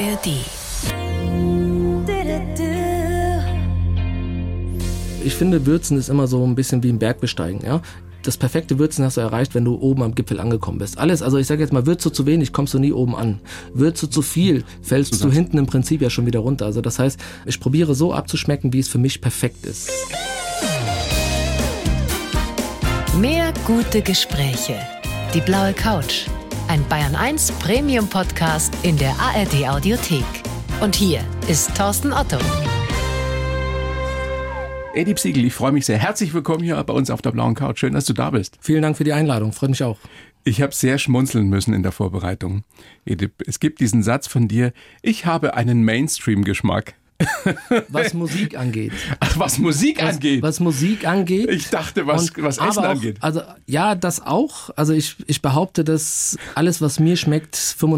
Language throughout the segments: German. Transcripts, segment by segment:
ARD. Ich finde, Würzen ist immer so ein bisschen wie ein Bergbesteigen, ja. Das perfekte Würzen hast du erreicht, wenn du oben am Gipfel angekommen bist. Alles, also ich sage jetzt mal, würzt du zu wenig, kommst du nie oben an. Würzt du zu viel, fällst du hinten im Prinzip ja schon wieder runter. Also das heißt, ich probiere so abzuschmecken, wie es für mich perfekt ist. Mehr gute Gespräche. Die blaue Couch. Ein Bayern 1 Premium Podcast in der ARD Audiothek. Und hier ist Thorsten Otto. Edi Psygel, ich freue mich sehr. Herzlich willkommen hier bei uns auf der blauen Couch. Schön, dass du da bist. Vielen Dank für die Einladung, freut mich auch. Ich habe sehr schmunzeln müssen in der Vorbereitung. Edi, es gibt diesen Satz von dir, ich habe einen Mainstream-Geschmack. Was Musik angeht. Ach, was Musik angeht? Was Musik angeht. Ich dachte, was Essen angeht. Also ja, das auch. Also ich behaupte, dass alles, was mir schmeckt,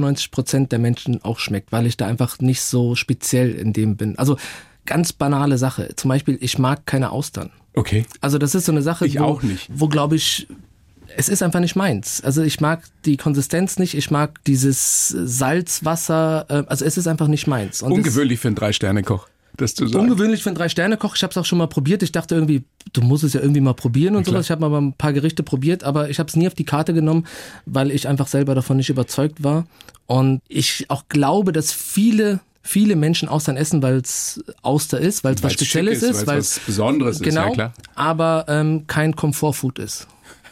95% der Menschen auch schmeckt, weil ich da einfach nicht so speziell in dem bin. Also ganz banale Sache. Zum Beispiel, ich mag keine Austern. Okay. Also das ist so eine Sache, auch nicht. Wo glaube ich, es ist einfach nicht meins. Also ich mag die Konsistenz nicht, ich mag dieses Salzwasser, also es ist einfach nicht meins. Und ungewöhnlich für einen 3-Sterne-Koch, das zu sagen. Ungewöhnlich für einen 3-Sterne-Koch. Ich habe es auch schon mal probiert. Ich dachte irgendwie, du musst es ja irgendwie mal probieren und sowas. Ich habe mal ein paar Gerichte probiert, aber ich habe es nie auf die Karte genommen, weil ich einfach selber davon nicht überzeugt war. Und ich auch glaube, dass viele Menschen Austern essen, weil es Auster ist, weil es was Spezielles ist, weil es was Besonderes ist, ja klar. Aber kein Komfortfood ist.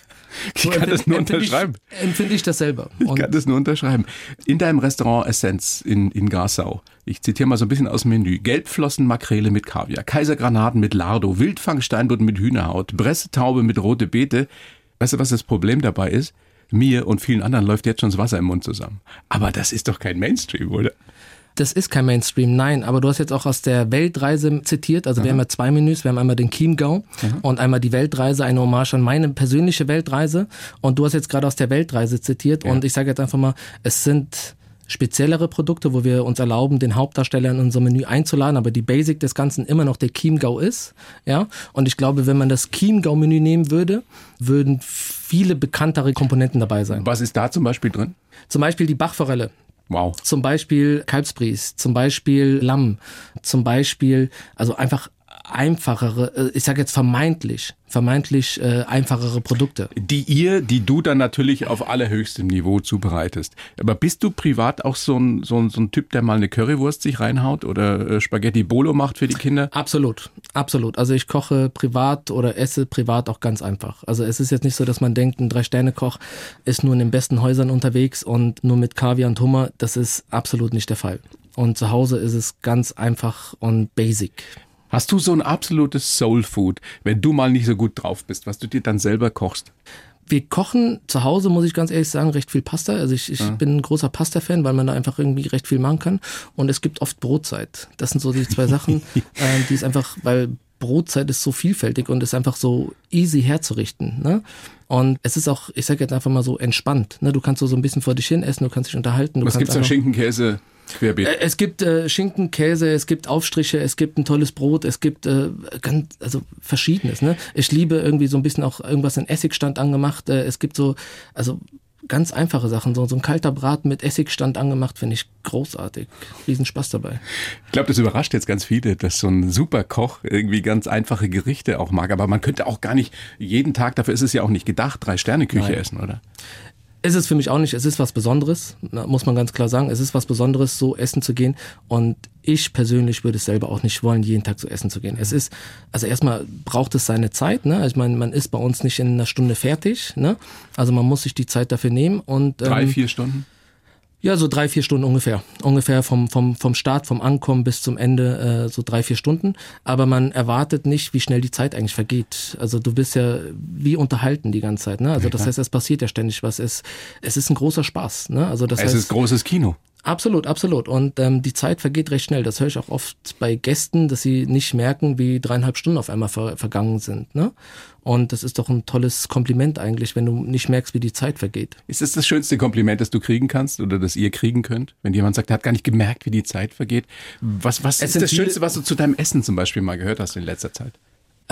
Ich kann das nur unterschreiben. Empfinde ich das selber. Ich kann das nur unterschreiben. In deinem Restaurant Essenz in Garsau, ich zitiere mal so ein bisschen aus dem Menü, Gelbflossen-Makrele mit Kaviar, Kaisergranaten mit Lardo, Wildfang-Steinbutt mit Hühnerhaut, Bressetaube mit rote Beete. Weißt du, was das Problem dabei ist? Mir und vielen anderen läuft jetzt schon das Wasser im Mund zusammen. Aber das ist doch kein Mainstream, oder? Das ist kein Mainstream, nein, aber du hast jetzt auch aus der Weltreise zitiert, also wir haben ja 2 Menüs, wir haben einmal den Chiemgau und einmal die Weltreise, eine Hommage an meine persönliche Weltreise und du hast jetzt gerade aus der Weltreise zitiert und ich sage jetzt einfach mal, es sind speziellere Produkte, wo wir uns erlauben, den Hauptdarsteller in unser Menü einzuladen, aber die Basic des Ganzen immer noch der Chiemgau ist, ja, und ich glaube, wenn man das Chiemgau-Menü nehmen würde, würden viele bekanntere Komponenten dabei sein. Was ist da zum Beispiel drin? Zum Beispiel die Bachforelle. Wow. Zum Beispiel Kalbsbries, zum Beispiel Lamm, zum Beispiel, also einfach einfachere, ich sage jetzt vermeintlich einfachere Produkte. Die du dann natürlich auf allerhöchstem Niveau zubereitest. Aber bist du privat auch so ein Typ, der mal eine Currywurst sich reinhaut oder Spaghetti Bolo macht für die Kinder? Absolut. Also ich koche privat oder esse privat auch ganz einfach. Also es ist jetzt nicht so, dass man denkt, ein 3-Sterne-Koch ist nur in den besten Häusern unterwegs und nur mit Kaviar und Hummer. Das ist absolut nicht der Fall. Und zu Hause ist es ganz einfach und basic. Hast du so ein absolutes Soul-Food, wenn du mal nicht so gut drauf bist, was du dir dann selber kochst? Wir kochen zu Hause, muss ich ganz ehrlich sagen, recht viel Pasta. Also ich bin ein großer Pasta-Fan, weil man da einfach irgendwie recht viel machen kann. Und es gibt oft Brotzeit. Das sind so die 2 Sachen, die ist einfach, weil Brotzeit ist so vielfältig und ist einfach so easy herzurichten, ne? Und es ist auch, ich sage jetzt einfach mal so entspannt, ne? Du kannst so ein bisschen vor dich hin essen, du kannst dich unterhalten. Was gibt's da? Schinken, Käse, querbeet? Es gibt Schinken, Käse, es gibt Aufstriche, es gibt ein tolles Brot, es gibt Verschiedenes, ne? Ich liebe irgendwie so ein bisschen auch irgendwas in Essigstand angemacht. Es gibt so, also ganz einfache Sachen, so ein kalter Braten mit Essigstand angemacht, finde ich großartig. Riesenspaß dabei. Ich glaube, das überrascht jetzt ganz viele, dass so ein super Koch irgendwie ganz einfache Gerichte auch mag. Aber man könnte auch gar nicht jeden Tag, dafür ist es ja auch nicht gedacht, 3-Sterne-Küche essen, oder? Ist es für mich auch nicht. Es ist was Besonderes, muss man ganz klar sagen. Es ist was Besonderes, so essen zu gehen. Und ich persönlich würde es selber auch nicht wollen, jeden Tag so essen zu gehen. Es ist, also erstmal braucht es seine Zeit, ne? Ich meine, man ist bei uns nicht in einer Stunde fertig, ne? Also man muss sich die Zeit dafür nehmen und 3-4 Stunden? Ja, so 3-4 Stunden ungefähr. Ungefähr vom Start, vom Ankommen bis zum Ende, so 3-4 Stunden. Aber man erwartet nicht, wie schnell die Zeit eigentlich vergeht. Also du bist ja wie unterhalten die ganze Zeit, ne? Also das heißt, es passiert ja ständig was. Es ist ein großer Spaß, ne? Also das heißt, es ist großes Kino. Absolut. Und die Zeit vergeht recht schnell. Das höre ich auch oft bei Gästen, dass sie nicht merken, wie 3,5 Stunden auf einmal vergangen sind, ne? Und das ist doch ein tolles Kompliment eigentlich, wenn du nicht merkst, wie die Zeit vergeht. Ist das das schönste Kompliment, das du kriegen kannst oder das ihr kriegen könnt? Wenn jemand sagt, er hat gar nicht gemerkt, wie die Zeit vergeht. Was ist das Schönste, was du zu deinem Essen zum Beispiel mal gehört hast in letzter Zeit?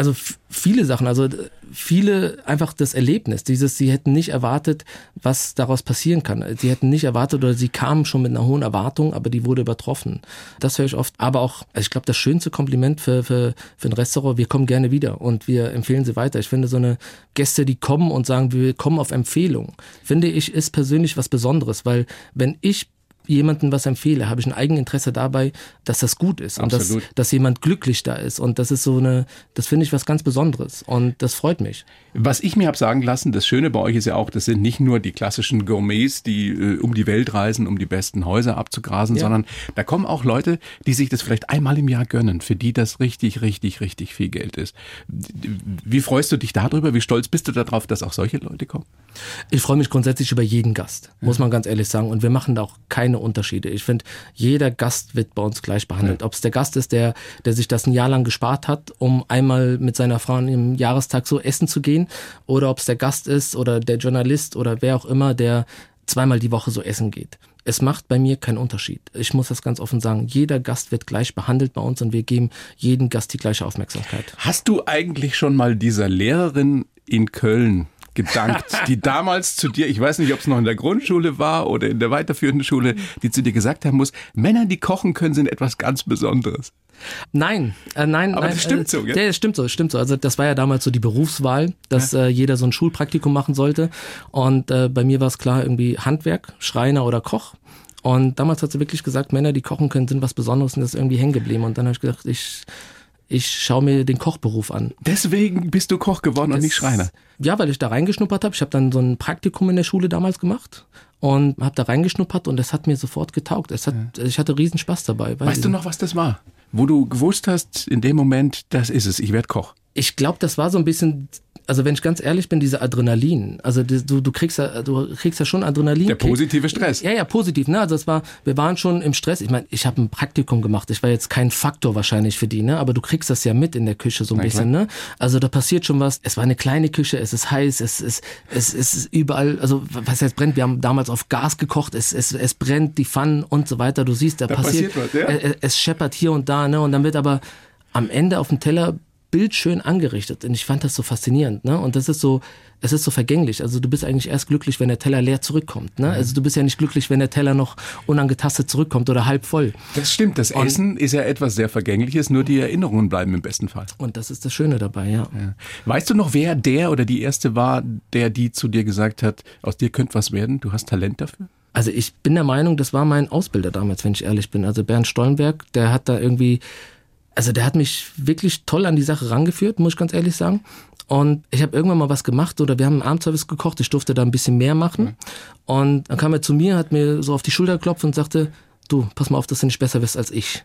Also viele Sachen, also viele einfach das Erlebnis, sie hätten nicht erwartet, was daraus passieren kann. Sie hätten nicht erwartet oder sie kamen schon mit einer hohen Erwartung, aber die wurde übertroffen. Das höre ich oft. Aber auch, also ich glaube, das schönste Kompliment für ein Restaurant, wir kommen gerne wieder und wir empfehlen sie weiter. Ich finde, so eine Gäste, die kommen und sagen, wir kommen auf Empfehlung, finde ich, ist persönlich was Besonderes, weil wenn ich jemandem was empfehle, habe ich ein Eigeninteresse dabei, dass das gut ist. Absolut. Und dass jemand glücklich da ist. Und das ist das finde ich was ganz Besonderes. Und das freut mich. Was ich mir habe sagen lassen, das Schöne bei euch ist ja auch, das sind nicht nur die klassischen Gourmets, die um die Welt reisen, um die besten Häuser abzugrasen, sondern da kommen auch Leute, die sich das vielleicht einmal im Jahr gönnen, für die das richtig, richtig, richtig viel Geld ist. Wie freust du dich darüber? Wie stolz bist du darauf, dass auch solche Leute kommen? Ich freue mich grundsätzlich über jeden Gast, muss man ganz ehrlich sagen. Und wir machen da auch keine Unterschiede. Ich finde, jeder Gast wird bei uns gleich behandelt. Ob es der Gast ist, der sich das ein Jahr lang gespart hat, um einmal mit seiner Frau im Jahrestag so essen zu gehen, oder ob es der Gast ist oder der Journalist oder wer auch immer, der zweimal die Woche so essen geht. Es macht bei mir keinen Unterschied. Ich muss das ganz offen sagen. Jeder Gast wird gleich behandelt bei uns und wir geben jedem Gast die gleiche Aufmerksamkeit. Hast du eigentlich schon mal dieser Lehrerin in Köln gedankt, die damals zu dir, ich weiß nicht, ob es noch in der Grundschule war oder in der weiterführenden Schule, die zu dir gesagt haben muss, Männer, die kochen können, sind etwas ganz Besonderes? Nein. Aber das stimmt so, gell? Ja, das stimmt so. Also das war ja damals so die Berufswahl, dass jeder so ein Schulpraktikum machen sollte. Und bei mir war es klar, irgendwie Handwerk, Schreiner oder Koch. Und damals hat sie wirklich gesagt, Männer, die kochen können, sind was Besonderes, und das ist irgendwie hängen geblieben. Und dann habe ich gedacht, ich schaue mir den Kochberuf an. Deswegen bist du Koch geworden und nicht Schreiner? Ja, weil ich da reingeschnuppert habe. Ich habe dann so ein Praktikum in der Schule damals gemacht und habe da reingeschnuppert und es hat mir sofort getaugt. Ich hatte riesen Spaß dabei. Weißt du noch, was das war? Wo du gewusst hast, in dem Moment, das ist es, ich werde Koch. Ich glaube, das war so ein bisschen, also wenn ich ganz ehrlich bin, diese Adrenalin. Also du kriegst ja schon Adrenalin. Der positive Stress. Ja, positiv. Ne? Also wir waren schon im Stress. Ich meine, ich habe ein Praktikum gemacht. Ich war jetzt kein Faktor wahrscheinlich für die, ne? Aber du kriegst das ja mit in der Küche so ein bisschen. Ne? Also da passiert schon was. Es war eine kleine Küche, es ist heiß, es ist überall, also was heißt brennt? Wir haben damals auf Gas gekocht, es brennt, die Pfannen und so weiter. Du siehst, da passiert was, ja? Es scheppert hier und da, ne? Und dann wird aber am Ende auf dem Teller bildschön angerichtet. Und ich fand das so faszinierend, ne? Und es ist so vergänglich. Also du bist eigentlich erst glücklich, wenn der Teller leer zurückkommt, ne? Also du bist ja nicht glücklich, wenn der Teller noch unangetastet zurückkommt oder halb voll. Das stimmt. Das Essen ist ja etwas sehr Vergängliches, nur die Erinnerungen bleiben im besten Fall. Und das ist das Schöne dabei, ja. Weißt du noch, wer der oder die Erste war, die zu dir gesagt hat, aus dir könnte was werden, du hast Talent dafür? Also ich bin der Meinung, das war mein Ausbilder damals, wenn ich ehrlich bin. Also Bernd Stollenberg, der hat da irgendwie, also der hat mich wirklich toll an die Sache rangeführt, muss ich ganz ehrlich sagen. Und ich habe irgendwann mal was gemacht oder wir haben einen Abendservice gekocht, ich durfte da ein bisschen mehr machen. Und dann kam er zu mir, hat mir so auf die Schulter geklopft und sagte, du, pass mal auf, dass du nicht besser wirst als ich.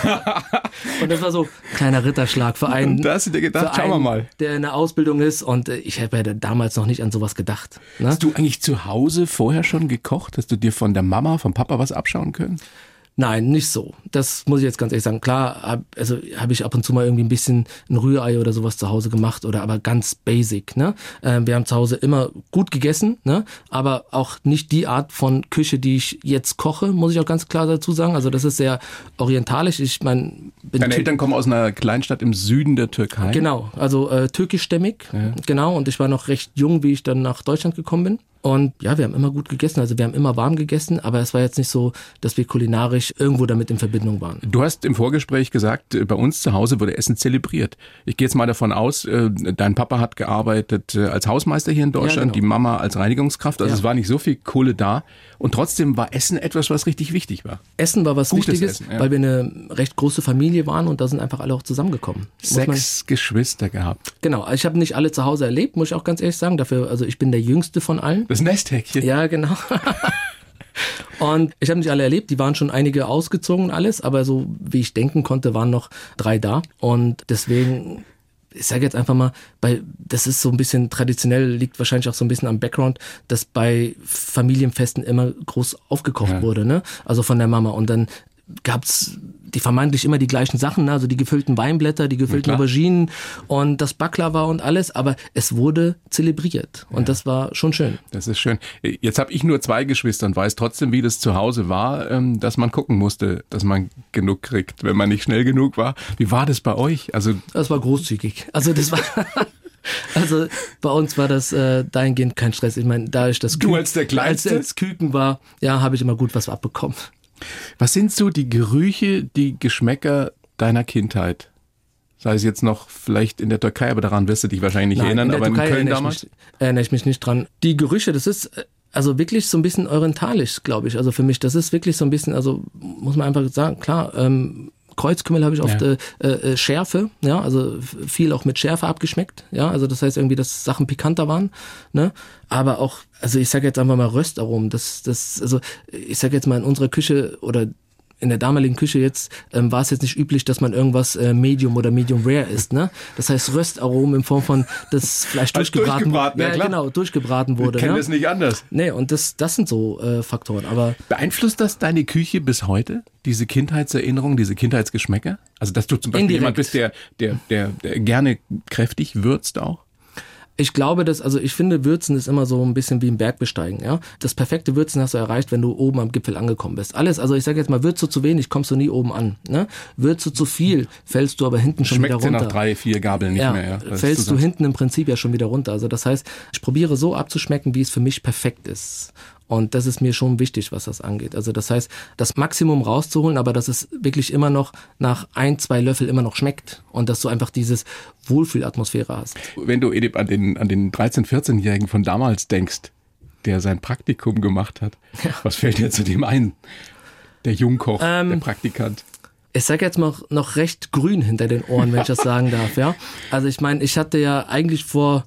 Und das war so ein kleiner Ritterschlag für einen, da hast du dir gedacht, schauen wir mal, der in der Ausbildung ist. Und ich habe ja damals noch nicht an sowas gedacht. Ne? Hast du eigentlich zu Hause vorher schon gekocht? Hast du dir von der Mama, vom Papa was abschauen können? Nein, nicht so. Das muss ich jetzt ganz ehrlich sagen. Klar, habe ich ab und zu mal irgendwie ein bisschen ein Rührei oder sowas zu Hause gemacht, oder aber ganz basic, ne? Wir haben zu Hause immer gut gegessen, ne? Aber auch nicht die Art von Küche, die ich jetzt koche, muss ich auch ganz klar dazu sagen. Also das ist sehr orientalisch. Ich meine, deine Eltern kommen aus einer Kleinstadt im Süden der Türkei. Genau, also türkischstämmig, genau. Und ich war noch recht jung, wie ich dann nach Deutschland gekommen bin. Und ja, wir haben immer gut gegessen, also wir haben immer warm gegessen, aber es war jetzt nicht so, dass wir kulinarisch irgendwo damit in Verbindung waren. Du hast im Vorgespräch gesagt, bei uns zu Hause wurde Essen zelebriert. Ich gehe jetzt mal davon aus, dein Papa hat gearbeitet als Hausmeister hier in Deutschland, die Mama als Reinigungskraft, also es war nicht so viel Kohle da und trotzdem war Essen etwas, was richtig wichtig war. Essen war was Wichtiges, weil wir eine recht große Familie waren und da sind einfach alle auch zusammengekommen. 6 Geschwister gehabt. Genau, ich habe nicht alle zu Hause erlebt, muss ich auch ganz ehrlich sagen, dafür, also ich bin der Jüngste von allen. Das Nesthäkchen. Ja, genau. Und ich habe nicht alle erlebt, die waren schon einige ausgezogen und alles, aber so wie ich denken konnte, waren noch 3 da. Und deswegen, ich sage jetzt einfach mal, das ist so ein bisschen traditionell, liegt wahrscheinlich auch so ein bisschen am Background, dass bei Familienfesten immer groß aufgekocht wurde, ne? Also von der Mama. Und dann gab's die vermeintlich immer die gleichen Sachen, also die gefüllten Weinblätter, die gefüllten Auberginen und das Baklava und alles, aber es wurde zelebriert und das war schon schön. Das ist schön. Jetzt habe ich nur 2 Geschwister und weiß trotzdem, wie das zu Hause war, dass man gucken musste, dass man genug kriegt, wenn man nicht schnell genug war. Wie war das bei euch? Also das war großzügig. Also das war... Also bei uns war das dahingehend kein Stress. Ich meine, da ich das Du als der Kleinste? Als Küken war, ja, habe ich immer gut was abbekommen. Was sind so die Gerüche, die Geschmäcker deiner Kindheit? Sei es jetzt noch vielleicht in der Türkei, aber daran wirst du dich wahrscheinlich nicht erinnern, aber in Köln damals? Erinnere ich mich nicht dran. Die Gerüche, das ist also wirklich so ein bisschen orientalisch, glaube ich. Also für mich, das ist wirklich so ein bisschen, also muss man einfach sagen, klar, Kreuzkümmel habe ich oft Schärfe, ja, also viel auch mit Schärfe abgeschmeckt, ja, also das heißt irgendwie, dass Sachen pikanter waren, ne, aber auch, also ich sage jetzt einfach mal Röstaromen, also ich sage jetzt mal in unserer Küche oder in der damaligen Küche jetzt war es jetzt nicht üblich, dass man irgendwas Medium oder Medium Rare isst, ne? Das heißt Röstaromen in Form von das Fleisch durchgebraten ja, genau, durchgebraten wurde. Ich kenne das nicht anders. Nee, und das sind so Faktoren. Aber beeinflusst das deine Küche bis heute? Diese Kindheitserinnerungen, diese Kindheitsgeschmäcker? Also dass du zum Beispiel jemand bist, der gerne kräftig würzt auch? Ich glaube, ich finde, Würzen ist immer so ein bisschen wie ein Bergbesteigen, ja. Das perfekte Würzen hast du erreicht, wenn du oben am Gipfel angekommen bist. Alles, also ich sage jetzt mal, würzt du zu wenig, kommst du nie oben an, ne? Würzt du zu viel, fällst du aber hinten schon wieder runter. Schmeckt nach 3-4 Gabeln nicht mehr, ja. Fällst du hinten im Prinzip ja schon wieder runter. Also das heißt, ich probiere so abzuschmecken, wie es für mich perfekt ist. Und das ist mir schon wichtig, was das angeht. Also das heißt, das Maximum rauszuholen, aber dass es wirklich immer noch nach 1-2 Löffel immer noch schmeckt und dass du einfach dieses Wohlfühlatmosphäre hast. Wenn du, Edip, an den 13-, 14-Jährigen von damals denkst, der sein Praktikum gemacht hat, was fällt dir zu dem ein? Der Jungkoch, der Praktikant. Ich sag jetzt mal noch recht grün hinter den Ohren, wenn ich das sagen darf, ja. Also ich meine, ich hatte ja eigentlich vor,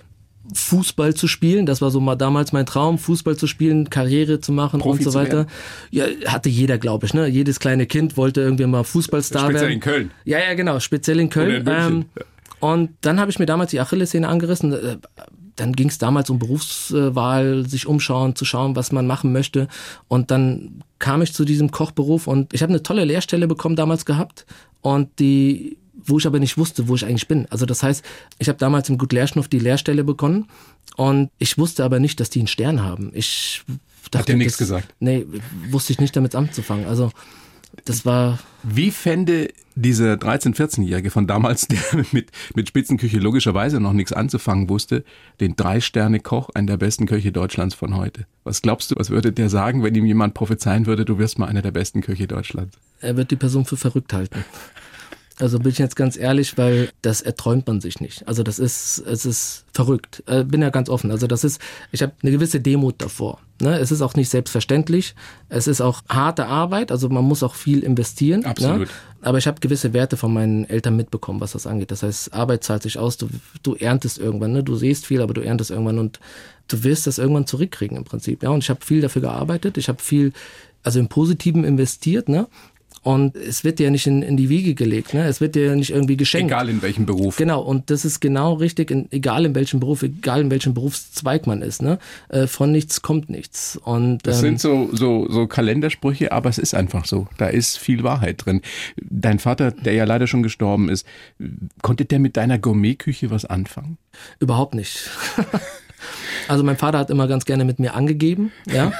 Fußball zu spielen, das war so mal damals mein Traum, Fußball zu spielen, Karriere zu machen Profi und so weiter. Ja, hatte jeder, glaube ich, ne? Jedes kleine Kind wollte irgendwie mal Fußballstar werden. Speziell in Köln. Ja, genau, speziell in Köln. Oder in und dann habe ich mir damals die Achillessehne angerissen. Dann ging es damals um Berufswahl, sich umschauen, zu schauen, was man machen möchte. Und dann kam ich zu diesem Kochberuf und ich habe eine tolle Lehrstelle bekommen damals gehabt und wo ich aber nicht wusste, wo ich eigentlich bin. Also das heißt, ich habe damals im Gut Lehrschnuff die Lehrstelle begonnen und ich wusste aber nicht, dass die einen Stern haben. Ich dachte, hat dir nichts gesagt? Nee, wusste ich nicht damit anzufangen. Also das war... Wie fände dieser 13-, 14-Jährige von damals, der mit Spitzenküche logischerweise noch nichts anzufangen wusste, den 3-Sterne-Koch, einen der besten Köche Deutschlands von heute? Was glaubst du, was würde der sagen, wenn ihm jemand prophezeien würde, du wirst mal einer der besten Köche Deutschlands? Er wird die Person für verrückt halten. Also bin ich jetzt ganz ehrlich, weil das erträumt man sich nicht. Also es ist verrückt. Bin ja ganz offen. Also ich habe eine gewisse Demut davor. Ne? Es ist auch nicht selbstverständlich. Es ist auch harte Arbeit. Also man muss auch viel investieren. Absolut. Ne? Aber ich habe gewisse Werte von meinen Eltern mitbekommen, was das angeht. Das heißt, Arbeit zahlt sich aus. Du erntest irgendwann. Ne? Du siehst viel, aber du erntest irgendwann und du wirst das irgendwann zurückkriegen im Prinzip. Ja, und ich habe viel dafür gearbeitet. Ich habe viel, also im Positiven investiert, ne? Und es wird dir nicht in die Wiege gelegt, ne? Es wird dir nicht irgendwie geschenkt. Egal in welchem Beruf. Genau, und das ist genau richtig, egal in welchem Beruf, egal in welchem Berufszweig man ist, ne? Von nichts kommt nichts. Und das sind so Kalendersprüche, aber es ist einfach so. Da ist viel Wahrheit drin. Dein Vater, der ja leider schon gestorben ist, konnte der mit deiner Gourmetküche was anfangen? Überhaupt nicht. Also mein Vater hat immer ganz gerne mit mir angegeben, ja.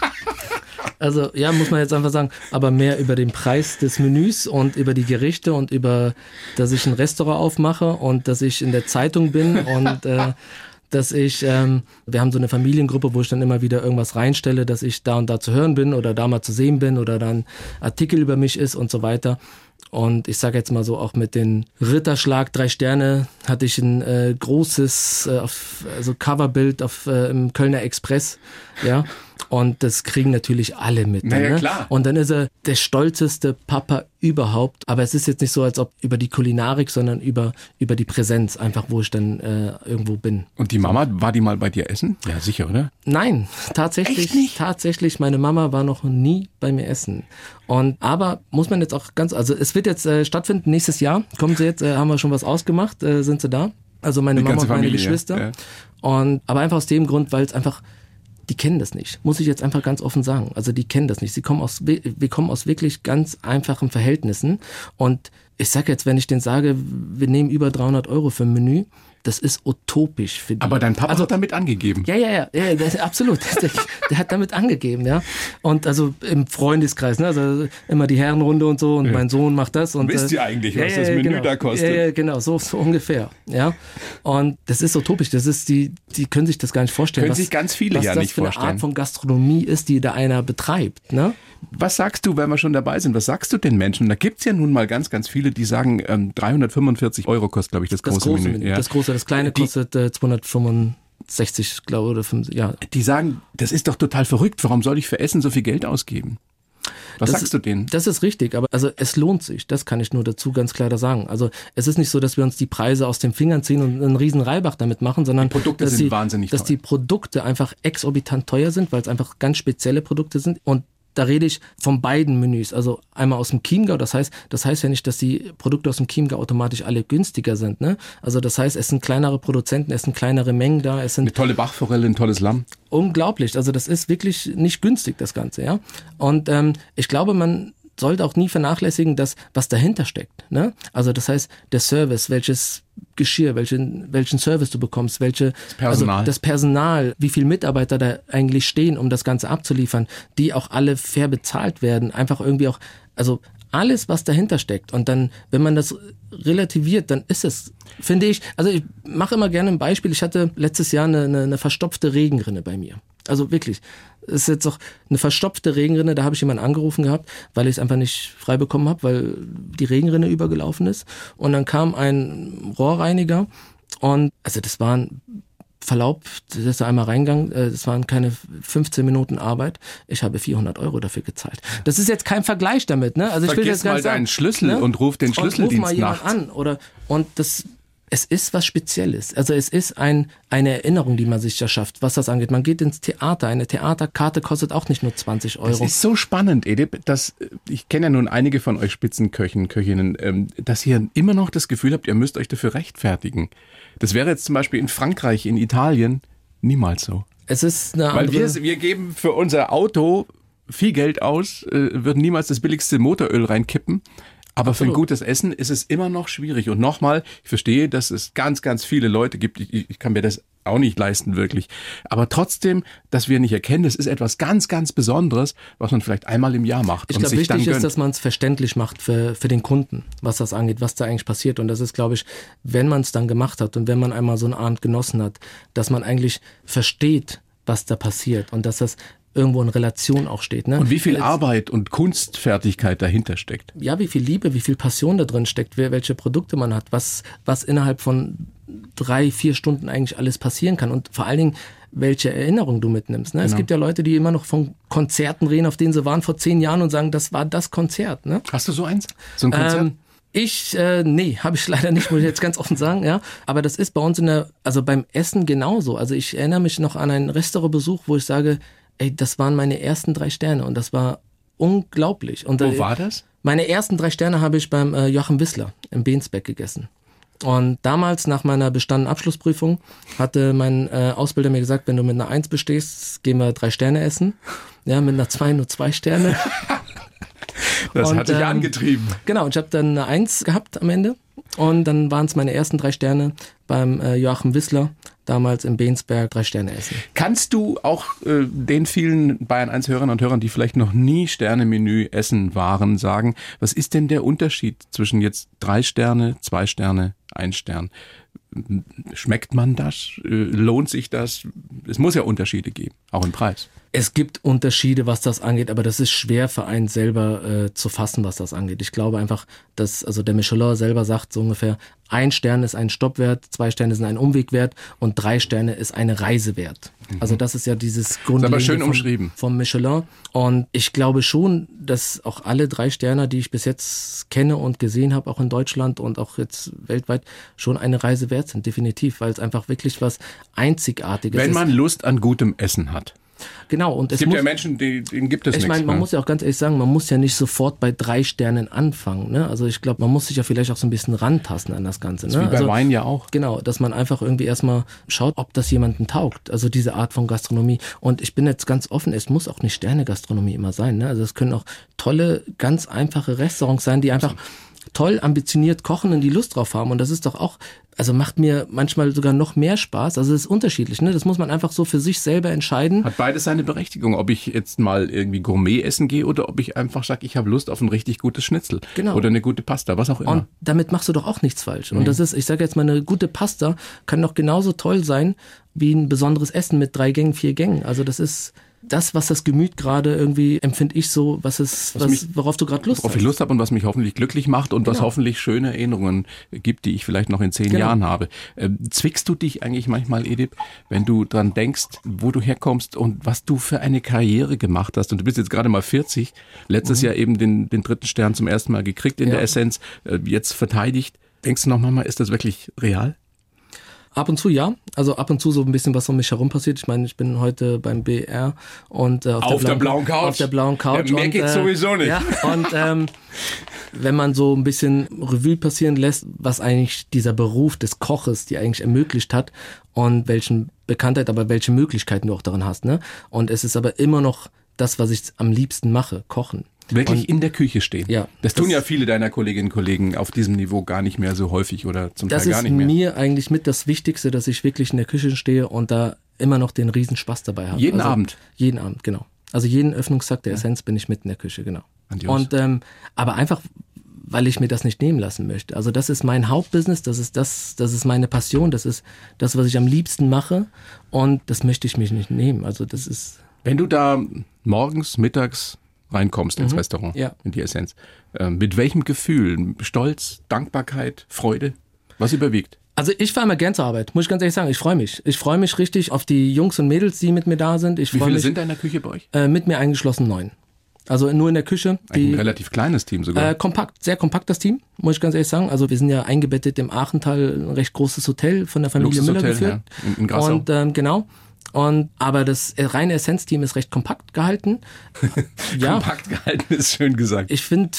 Also ja, muss man jetzt einfach sagen, aber mehr über den Preis des Menüs und über die Gerichte und über, dass ich ein Restaurant aufmache und dass ich in der Zeitung bin und dass ich, wir haben so eine Familiengruppe, wo ich dann immer wieder irgendwas reinstelle, dass ich da und da zu hören bin oder da mal zu sehen bin oder dann Artikel über mich ist und so weiter. Und ich sage jetzt mal so, auch mit den Ritterschlag 3 Sterne hatte ich ein großes Coverbild im Kölner Express, ja. Und das kriegen natürlich alle mit. Naja, ne? Klar. Und dann ist er der stolzeste Papa überhaupt. Aber es ist jetzt nicht so, als ob über die Kulinarik, sondern über die Präsenz, einfach wo ich dann irgendwo bin. Und die Mama, war die mal bei dir essen? Ja, sicher, oder? Nein, tatsächlich. Echt nicht? Tatsächlich, meine Mama war noch nie bei mir essen. Aber muss man jetzt auch also es wird jetzt stattfinden nächstes Jahr. Kommen Sie jetzt, haben wir schon was ausgemacht, sind Sie da? Also meine Mama und meine Geschwister. Ja. Aber einfach aus dem Grund, weil es einfach die kennen das nicht. Muss ich jetzt einfach ganz offen sagen. Also die kennen das nicht. Wir kommen aus wirklich ganz einfachen Verhältnissen. Und ich sage jetzt, wenn ich denen sage, wir nehmen über 300 € für ein Menü, das ist utopisch für die. Aber dein Papa hat damit angegeben. Ja, absolut. Der hat damit angegeben, ja. Und also im Freundeskreis, ne? Also immer die Herrenrunde und so und mein Sohn macht das. Und wisst ihr eigentlich, was das Menü da kostet? Ja, genau, so ungefähr, ja. Und das ist utopisch. Das ist die können sich das gar nicht vorstellen. Können sich ganz viele ja nicht vorstellen. Was das für eine Art von Gastronomie ist, die da einer betreibt, ne? Was sagst du, wenn wir schon dabei sind, was sagst du den Menschen? Da gibt's ja nun mal ganz, ganz viele, die sagen, 345 € kostet, glaube ich, das große Menü. Ja. Das kleine kostet 265, glaube ich, oder 50, ja. Die sagen, das ist doch total verrückt, warum soll ich für Essen so viel Geld ausgeben? Was sagst du denen? Das ist richtig, aber also es lohnt sich, das kann ich nur dazu ganz klar sagen. Also es ist nicht so, dass wir uns die Preise aus den Fingern ziehen und einen riesen Reibach damit machen, sondern die Produkte sind wahnsinnig teuer. Dass die Produkte einfach exorbitant teuer sind, weil es einfach ganz spezielle Produkte sind und da rede ich von beiden Menüs, also einmal aus dem Chiemgau, das heißt ja nicht, dass die Produkte aus dem Chiemgau automatisch alle günstiger sind, ne? Also das heißt, es sind kleinere Produzenten, es sind kleinere Mengen da, es sind eine tolle Bachforelle, ein tolles Lamm. Unglaublich, also das ist wirklich nicht günstig, das Ganze, ja. Und ich glaube, man sollte auch nie vernachlässigen, dass was dahinter steckt, ne? Also das heißt, der Service, welches Geschirr, welchen Service du bekommst, das Personal, wie viele Mitarbeiter da eigentlich stehen, um das Ganze abzuliefern, die auch alle fair bezahlt werden, einfach irgendwie auch, also alles, was dahinter steckt. Und dann, wenn man das relativiert, dann ist es, finde ich, also ich mache immer gerne ein Beispiel, ich hatte letztes Jahr eine verstopfte Regenrinne bei mir. Also wirklich, es ist jetzt auch eine verstopfte Regenrinne, da habe ich jemanden angerufen gehabt, weil ich es einfach nicht frei bekommen habe, weil die Regenrinne übergelaufen ist. Und dann kam ein Rohrreiniger und also das waren Verlaub, das ist da einmal reingegangen, das waren keine 15 Minuten Arbeit. Ich habe 400 € dafür gezahlt. Das ist jetzt kein Vergleich damit, ne? Also ich will jetzt mal deinen Schlüssel, ne? Und ruf den Schlüsseldienst nach. An und es ist was Spezielles. Also es ist eine Erinnerung, die man sich da schafft, was das angeht. Man geht ins Theater. Eine Theaterkarte kostet auch nicht nur 20 €. Das ist so spannend, Edip, dass ich kenne ja nun einige von euch Spitzenköchinnen, dass ihr immer noch das Gefühl habt, ihr müsst euch dafür rechtfertigen. Das wäre jetzt zum Beispiel in Frankreich, in Italien niemals so. Es ist eine andere... Weil wir geben für unser Auto viel Geld aus, würden niemals das billigste Motoröl reinkippen. Aber für ein gutes Essen ist es immer noch schwierig. Und nochmal, ich verstehe, dass es ganz, ganz viele Leute gibt. Ich kann mir das auch nicht leisten, wirklich. Aber trotzdem, dass wir nicht erkennen, das ist etwas ganz, ganz Besonderes, was man vielleicht einmal im Jahr macht. Ich glaube, wichtig ist, dass man es verständlich macht für den Kunden, was das angeht, was da eigentlich passiert. Und das ist, glaube ich, wenn man es dann gemacht hat und wenn man einmal so einen Abend genossen hat, dass man eigentlich versteht, was da passiert und dass das irgendwo in Relation auch steht. Ne? Und wie viel Arbeit und Kunstfertigkeit dahinter steckt. Ja, wie viel Liebe, wie viel Passion da drin steckt, welche Produkte man hat, was innerhalb von 3-4 Stunden eigentlich alles passieren kann und vor allen Dingen, welche Erinnerung du mitnimmst. Ne? Genau. Es gibt ja Leute, die immer noch von Konzerten reden, auf denen sie waren vor 10 Jahren und sagen, das war das Konzert. Ne? Hast du so eins? So ein Konzert? Nee, habe ich leider nicht, muss ich jetzt ganz offen sagen, ja. Aber das ist bei uns also beim Essen genauso. Also ich erinnere mich noch an einen Restaurantbesuch, wo ich sage, ey, das waren meine ersten 3 Sterne und das war unglaublich. Und wo war das? Meine ersten 3 Sterne habe ich beim Joachim Wissler im Bensbeck gegessen. Und damals, nach meiner bestandenen Abschlussprüfung, hatte mein Ausbilder mir gesagt, wenn du mit einer 1 bestehst, gehen wir 3 Sterne essen. Ja, mit einer 2 nur 2 Sterne. Das hat dich angetrieben. Genau, und ich habe dann eine 1 gehabt am Ende. Und dann waren es meine ersten 3 Sterne beim Joachim Wissler, damals im Bensberg, 3 Sterne essen. Kannst du auch den vielen Bayern 1 Hörerinnen und Hörern, die vielleicht noch nie Sternemenü essen waren, sagen, was ist denn der Unterschied zwischen jetzt 3 Sterne, 2 Sterne, 1 Stern? Schmeckt man das? Lohnt sich das? Es muss ja Unterschiede geben, auch im Preis. Es gibt Unterschiede, was das angeht, aber das ist schwer für einen selber zu fassen, was das angeht. Ich glaube einfach, dass also der Michelin selber sagt so ungefähr, 1 Stern ist ein Stoppwert, 2 Sterne sind ein Umwegwert und 3 Sterne ist eine Reisewert. Also das ist ja dieses Grundlegende vom Michelin. Und ich glaube schon, dass auch alle 3 Sterne, die ich bis jetzt kenne und gesehen habe, auch in Deutschland und auch jetzt weltweit, schon eine Reise wert sind, definitiv, weil es einfach wirklich was Einzigartiges ist. Wenn man Lust an gutem Essen hat. Genau. Und es gibt ja Menschen, denen gibt es nichts. Ich meine, man muss ja auch ganz ehrlich sagen, man muss ja nicht sofort bei 3 Sternen anfangen. Ne? Also ich glaube, man muss sich ja vielleicht auch so ein bisschen rantasten an das Ganze. Ne? Das ist wie bei Wein ja auch. Genau, dass man einfach irgendwie erstmal schaut, ob das jemanden taugt. Also diese Art von Gastronomie. Und ich bin jetzt ganz offen, es muss auch nicht Sterne-Gastronomie immer sein. Ne? Also es können auch tolle, ganz einfache Restaurants sein, die einfach toll ambitioniert kochen und die Lust drauf haben. Und das ist doch auch, also macht mir manchmal sogar noch mehr Spaß. Also es ist unterschiedlich, ne? Das muss man einfach so für sich selber entscheiden. Hat beides seine Berechtigung, ob ich jetzt mal irgendwie Gourmet essen gehe oder ob ich einfach sage, ich habe Lust auf ein richtig gutes Schnitzel. Genau. Oder eine gute Pasta, was auch immer. Und damit machst du doch auch nichts falsch. Und das ist, ich sage jetzt mal, eine gute Pasta kann doch genauso toll sein wie ein besonderes Essen mit 3 Gängen, 4 Gängen. Also das ist das, was das Gemüt gerade irgendwie, empfinde ich so, worauf du gerade Lust hast. Worauf ich Lust habe und was mich hoffentlich glücklich macht und was hoffentlich schöne Erinnerungen gibt, die ich vielleicht noch in 10 Jahren habe. Zwickst du dich eigentlich manchmal, Edip, wenn du dran denkst, wo du herkommst und was du für eine Karriere gemacht hast? Und du bist jetzt gerade mal 40, letztes Jahr eben den 3. Stern zum ersten Mal gekriegt in der Essenz, jetzt verteidigt. Denkst du noch manchmal, ist das wirklich real? Ab und zu ja, also ab und zu so ein bisschen was um mich herum passiert. Ich meine, ich bin heute beim BR und auf der blauen Couch. Auf der blauen Couch. Ja, mehr geht's sowieso nicht. Ja, und wenn man so ein bisschen Revue passieren lässt, was eigentlich dieser Beruf des Koches dir eigentlich ermöglicht hat und welchen Bekanntheit, aber welche Möglichkeiten du auch darin hast, ne? Und es ist aber immer noch das, was ich am liebsten mache, kochen. Wirklich in der Küche stehen. Ja. Das tun ja viele deiner Kolleginnen und Kollegen auf diesem Niveau gar nicht mehr so häufig oder zum Teil gar nicht mehr. Das ist mir eigentlich mit das Wichtigste, dass ich wirklich in der Küche stehe und da immer noch den Riesenspaß dabei habe. Jeden Abend? Jeden Abend, genau. Also jeden Öffnungstag der Essenz bin ich mit in der Küche, genau. Adios. Und aber einfach, weil ich mir das nicht nehmen lassen möchte. Also das ist mein Hauptbusiness, das ist meine Passion, das ist das, was ich am liebsten mache und das möchte ich mich nicht nehmen. Also das ist... Wenn du da morgens, mittags reinkommst ins Restaurant, in die Essenz, mit welchem Gefühl? Stolz, Dankbarkeit, Freude? Was überwiegt? Also ich fahre immer gern zur Arbeit, muss ich ganz ehrlich sagen. Ich freue mich. Ich freue mich richtig auf die Jungs und Mädels, die mit mir da sind. Wie viele sind da in der Küche bei euch? Mit mir eingeschlossen 9. Also nur in der Küche. Ein relativ kleines Team sogar. Kompakt, sehr kompakt das Team, muss ich ganz ehrlich sagen. Also wir sind ja eingebettet im Aachental, ein recht großes Hotel von der Familie Müller geführt. Ja, in Grassau. Und genau. Aber das reine Essenzteam ist recht kompakt gehalten. Kompakt gehalten ist schön gesagt. Ich finde,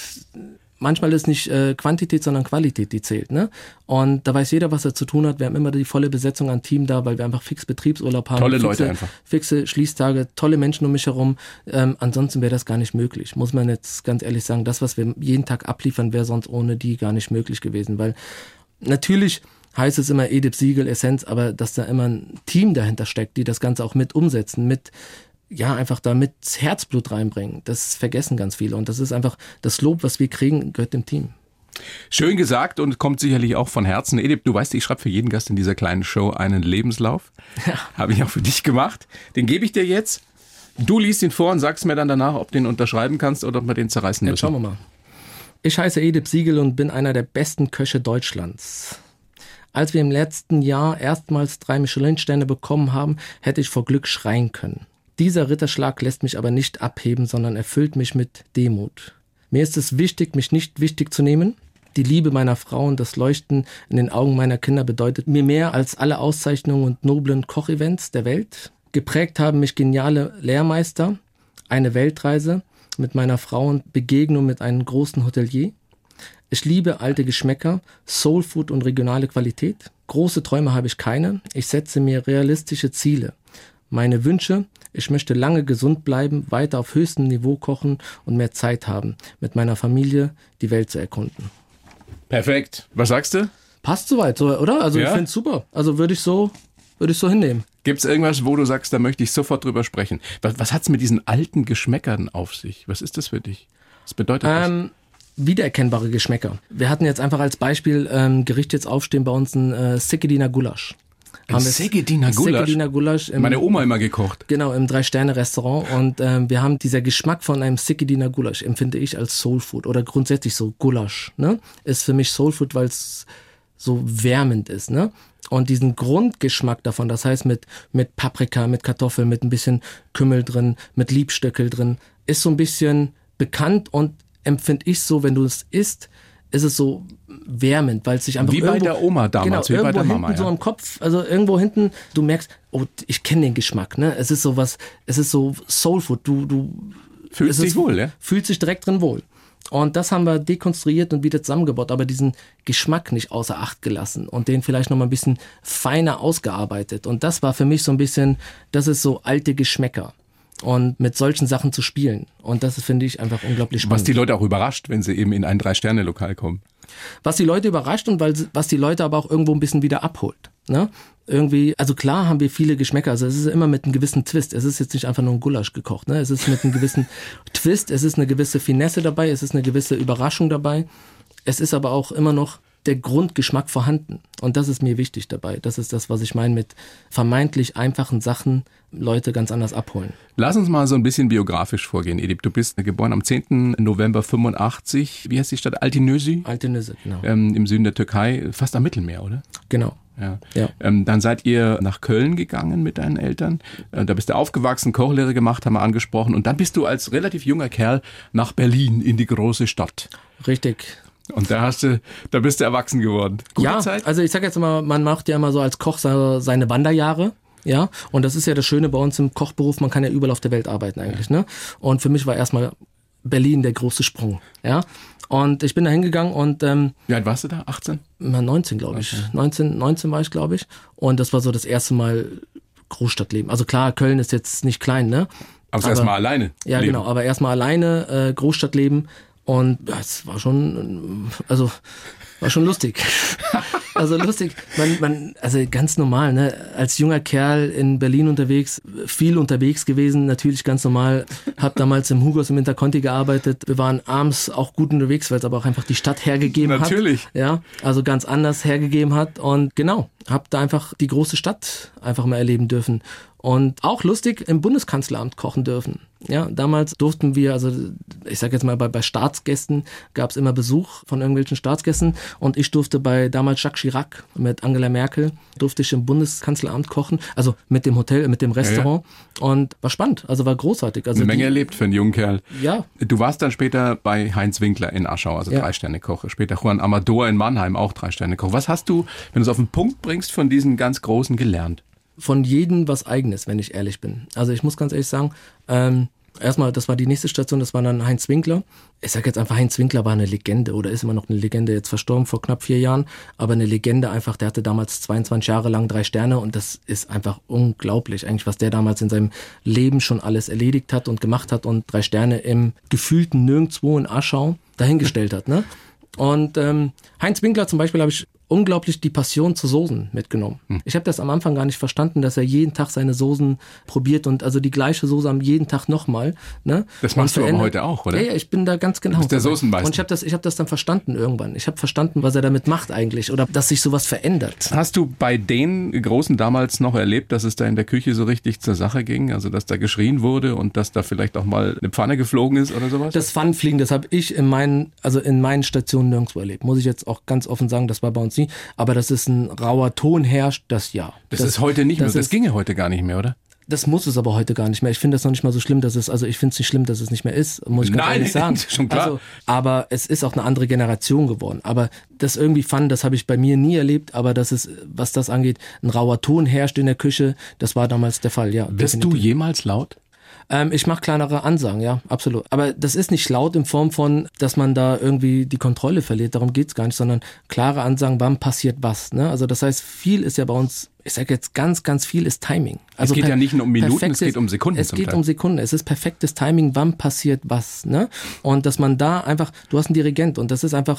manchmal ist nicht Quantität, sondern Qualität, die zählt. Ne? Und da weiß jeder, was er zu tun hat. Wir haben immer die volle Besetzung an Team da, weil wir einfach fix Betriebsurlaub haben. Tolle Leute einfach. Fixe Schließtage, tolle Menschen um mich herum. Ansonsten wäre das gar nicht möglich, muss man jetzt ganz ehrlich sagen. Das, was wir jeden Tag abliefern, wäre sonst ohne die gar nicht möglich gewesen. Weil natürlich heißt es immer Edip, Siegel, Essenz, aber dass da immer ein Team dahinter steckt, die das Ganze auch mit umsetzen, einfach da mit Herzblut reinbringen. Das vergessen ganz viele. Und das ist einfach, das Lob, was wir kriegen, gehört dem Team. Schön gesagt und kommt sicherlich auch von Herzen. Edip, du weißt, ich schreibe für jeden Gast in dieser kleinen Show einen Lebenslauf. Ja. Habe ich auch für dich gemacht. Den gebe ich dir jetzt. Du liest ihn vor und sagst mir dann danach, ob du den unterschreiben kannst oder ob wir den zerreißen müssen. Jetzt schauen wir mal. Ich heiße Edip Siegel und bin einer der besten Köche Deutschlands. Als wir im letzten Jahr erstmals 3 Michelin-Sterne bekommen haben, hätte ich vor Glück schreien können. Dieser Ritterschlag lässt mich aber nicht abheben, sondern erfüllt mich mit Demut. Mir ist es wichtig, mich nicht wichtig zu nehmen. Die Liebe meiner Frau und das Leuchten in den Augen meiner Kinder bedeutet mir mehr als alle Auszeichnungen und noblen Kochevents der Welt. Geprägt haben mich geniale Lehrmeister, eine Weltreise mit meiner Frau und Begegnung mit einem großen Hotelier. Ich liebe alte Geschmäcker, Soulfood und regionale Qualität. Große Träume habe ich keine. Ich setze mir realistische Ziele. Meine Wünsche: Ich möchte lange gesund bleiben, weiter auf höchstem Niveau kochen und mehr Zeit haben, mit meiner Familie die Welt zu erkunden. Perfekt. Was sagst du? Passt soweit, oder? Also Ich finde es super. Also würde ich so hinnehmen. Gibt es irgendwas, wo du sagst, da möchte ich sofort drüber sprechen? Was hat es mit diesen alten Geschmäckern auf sich? Was ist das für dich? Was bedeutet das? Wiedererkennbare Geschmäcker. Wir hatten jetzt einfach als Beispiel Gericht jetzt aufstehen bei uns ein Sekediner Gulasch. Sekediner Gulasch. Meine Oma immer gekocht. Genau, im 3-Sterne-Restaurant. Und wir haben dieser Geschmack von einem Sekediner Gulasch, empfinde ich als Soulfood oder grundsätzlich so Gulasch. Ne? Ist für mich Soulfood, weil es so wärmend ist. Ne? Und diesen Grundgeschmack davon, das heißt mit Paprika, mit Kartoffeln, mit ein bisschen Kümmel drin, mit Liebstöckel drin, ist so ein bisschen bekannt und empfinde ich so, wenn du es isst, ist es so wärmend, weil es sich einfach wie bei der Oma damals, genau, wie bei der Mama. Hinten so im Kopf, also irgendwo hinten, du merkst, oh, ich kenne den Geschmack, ne? Es ist so Soulfood, du fühlst dich wohl, ja? Fühlst dich direkt drin wohl. Und das haben wir dekonstruiert und wieder zusammengebaut, aber diesen Geschmack nicht außer Acht gelassen und den vielleicht noch mal ein bisschen feiner ausgearbeitet. Und das war für mich so ein bisschen, das ist so alte Geschmäcker. Und mit solchen Sachen zu spielen. Und das finde ich einfach unglaublich spannend. Was die Leute auch überrascht, wenn sie eben in ein 3-Sterne-Lokal kommen. Was die Leute überrascht und was die Leute aber auch irgendwo ein bisschen wieder abholt. Ne? Irgendwie, also klar haben wir viele Geschmäcker, also es ist immer mit einem gewissen Twist. Es ist jetzt nicht einfach nur ein Gulasch gekocht, ne? Es ist mit einem gewissen Twist, es ist eine gewisse Finesse dabei, es ist eine gewisse Überraschung dabei. Es ist aber auch immer noch der Grundgeschmack vorhanden. Und das ist mir wichtig dabei. Das ist das, was ich meine mit vermeintlich einfachen Sachen Leute ganz anders abholen. Lass uns mal so ein bisschen biografisch vorgehen, Edip. Du bist geboren am 10. November 85. Wie heißt die Stadt? Altinösi? Altinösi, genau. Im Süden der Türkei, fast am Mittelmeer, oder? Genau. Ja. Ja. Dann seid ihr nach Köln gegangen mit deinen Eltern. Da bist du aufgewachsen, Kochlehre gemacht, haben wir angesprochen. Und dann bist du als relativ junger Kerl nach Berlin in die große Stadt. Richtig. Und da bist du erwachsen geworden. Gute Zeit? Also ich sag jetzt mal, man macht ja immer so als Koch seine Wanderjahre. Ja, und das ist ja das Schöne bei uns im Kochberuf, man kann ja überall auf der Welt arbeiten eigentlich, ne? Und für mich war erstmal Berlin der große Sprung, ja? Und ich bin da hingegangen und wie alt warst du da? 18? 19, glaube ich. Okay. 19 war ich, glaube ich. Und das war so das erste Mal Großstadtleben. Also klar, Köln ist jetzt nicht klein, ne? Aber erstmal alleine. Ja, leben. Genau, aber erstmal alleine Großstadtleben. Und das war schon, war schon lustig. Also lustig, also ganz normal, ne? Als junger Kerl in Berlin unterwegs, viel unterwegs gewesen, natürlich ganz normal. Hab damals im Hugos im Interconti gearbeitet. Wir waren abends auch gut unterwegs, weil es aber auch einfach die Stadt hergegeben hat. Natürlich. Ja, also ganz anders hergegeben hat. Und genau, hab da einfach die große Stadt einfach mal erleben dürfen. Und auch lustig, im Bundeskanzleramt kochen dürfen. Ja, damals durften wir, also ich sag jetzt mal, bei Staatsgästen gab es immer Besuch von irgendwelchen Staatsgästen und ich durfte bei damals Jacques Chirac mit Angela Merkel, durfte ich im Bundeskanzleramt kochen, also mit dem Hotel, mit dem Restaurant und war spannend, also war großartig. Also eine Menge erlebt für einen jungen Kerl. Ja. Du warst dann später bei Heinz Winkler in Aschau, also 3-Sterne-Koch, später Juan Amador in Mannheim, auch 3-Sterne-Koch. Was hast du, wenn du es auf den Punkt bringst, von diesen ganz Großen gelernt? Von jedem was Eigenes, wenn ich ehrlich bin. Also ich muss ganz ehrlich sagen, erstmal, das war die nächste Station, das war dann Heinz Winkler. Ich sag jetzt einfach, Heinz Winkler war eine Legende oder ist immer noch eine Legende, jetzt verstorben vor knapp 4 Jahren, aber eine Legende einfach, der hatte damals 22 Jahre lang 3 Sterne und das ist einfach unglaublich eigentlich, was der damals in seinem Leben schon alles erledigt hat und gemacht hat und 3 Sterne im gefühlten Nirgendwo in Aschau dahingestellt hat, ne? Und Heinz Winkler zum Beispiel habe ich unglaublich die Passion zu Soßen mitgenommen. Ich habe das am Anfang gar nicht verstanden, dass er jeden Tag seine Soßen probiert und also die gleiche Soße am jeden Tag nochmal. Ne? Das machst du aber heute auch, oder? Ja, ich bin da ganz genau. Du bist der Soßenmeister. Und ich hab das dann verstanden irgendwann. Ich habe verstanden, was er damit macht eigentlich oder dass sich sowas verändert. Hast du bei den Großen damals noch erlebt, dass es da in der Küche so richtig zur Sache ging? Also dass da geschrien wurde und dass da vielleicht auch mal eine Pfanne geflogen ist oder sowas? Das Pfannenfliegen, das habe ich in meinen Stationen nirgendwo erlebt. Muss ich jetzt auch ganz offen sagen, das war bei uns nie. Aber dass es ein rauer Ton herrscht, das ja. Das ist heute nicht mehr. Das ginge heute gar nicht mehr, oder? Das muss es aber heute gar nicht mehr. Ich finde das noch nicht mal so schlimm, ich finde es nicht schlimm, dass es nicht mehr ist, muss ich ganz ehrlich sagen. Schon klar. Also, aber es ist auch eine andere Generation geworden. Aber das irgendwie Fun, das habe ich bei mir nie erlebt, aber das ist, was das angeht, ein rauer Ton herrscht in der Küche, das war damals der Fall, ja. Wirst du jemals laut? Ich mache kleinere Ansagen, ja, absolut. Aber das ist nicht laut in Form von, dass man da irgendwie die Kontrolle verliert, darum geht's gar nicht, sondern klare Ansagen, wann passiert was. Ne? Also das heißt, viel ist ja bei uns, ich sage jetzt ganz, ganz viel ist Timing. Also es geht ja nicht nur um Minuten, es geht um Sekunden. Es geht um Sekunden, es ist perfektes Timing, wann passiert was. Ne? Und dass man da einfach, du hast einen Dirigent und das ist einfach,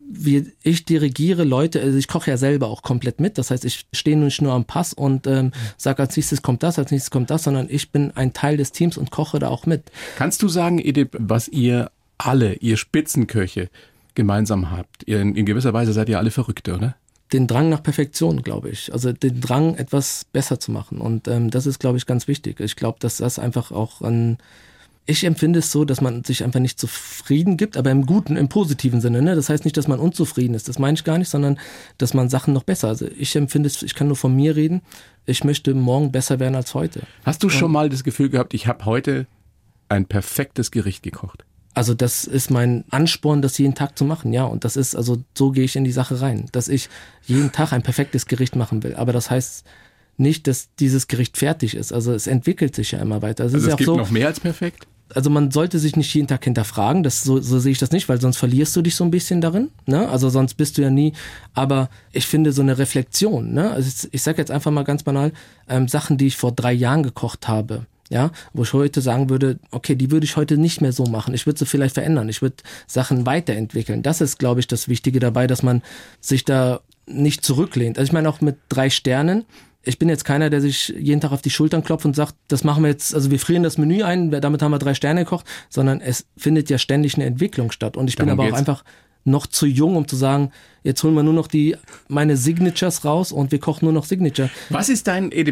ich dirigiere Leute, also ich koche ja selber auch komplett mit, das heißt, ich stehe nicht nur am Pass und sage, als nächstes kommt das, sondern ich bin ein Teil des Teams und koche da auch mit. Kannst du sagen, Edip, was ihr Spitzenköche gemeinsam habt? In gewisser Weise seid ihr alle Verrückte, oder? Den Drang nach Perfektion, glaube ich. Also den Drang, etwas besser zu machen. Und das ist, glaube ich, ganz wichtig. Ich glaube, dass das einfach auch ich empfinde es so, dass man sich einfach nicht zufrieden gibt, aber im guten, im positiven Sinne. Ne? Das heißt nicht, dass man unzufrieden ist, das meine ich gar nicht, sondern dass man Sachen noch besser. Also ich empfinde es, ich kann nur von mir reden, ich möchte morgen besser werden als heute. Hast du schon mal das Gefühl gehabt, ich habe heute ein perfektes Gericht gekocht? Also das ist mein Ansporn, das jeden Tag zu machen, ja. Und das ist, also so gehe ich in die Sache rein, dass ich jeden Tag ein perfektes Gericht machen will. Aber das heißt nicht, dass dieses Gericht fertig ist. Also es entwickelt sich ja immer weiter. Also es gibt noch mehr als perfekt? Also man sollte sich nicht jeden Tag hinterfragen, so sehe ich das nicht, weil sonst verlierst du dich so ein bisschen darin, ne? Also sonst bist du ja nie, aber ich finde so eine Reflexion, ne? Also ich sage jetzt einfach mal ganz banal, Sachen, die ich vor 3 Jahren gekocht habe, ja, wo ich heute sagen würde, okay, die würde ich heute nicht mehr so machen. Ich würde sie vielleicht verändern. Ich würde Sachen weiterentwickeln. Das ist, glaube ich, das Wichtige dabei, dass man sich da nicht zurücklehnt. Also ich meine auch mit 3 Sternen. Ich bin jetzt keiner, der sich jeden Tag auf die Schultern klopft und sagt, das machen wir jetzt, also wir frieren das Menü ein, damit haben wir 3 Sterne gekocht, sondern es findet ja ständig eine Entwicklung statt. Und ich bin aber auch einfach noch zu jung, um zu sagen, jetzt holen wir nur noch meine Signatures raus und wir kochen nur noch Signature. Was ist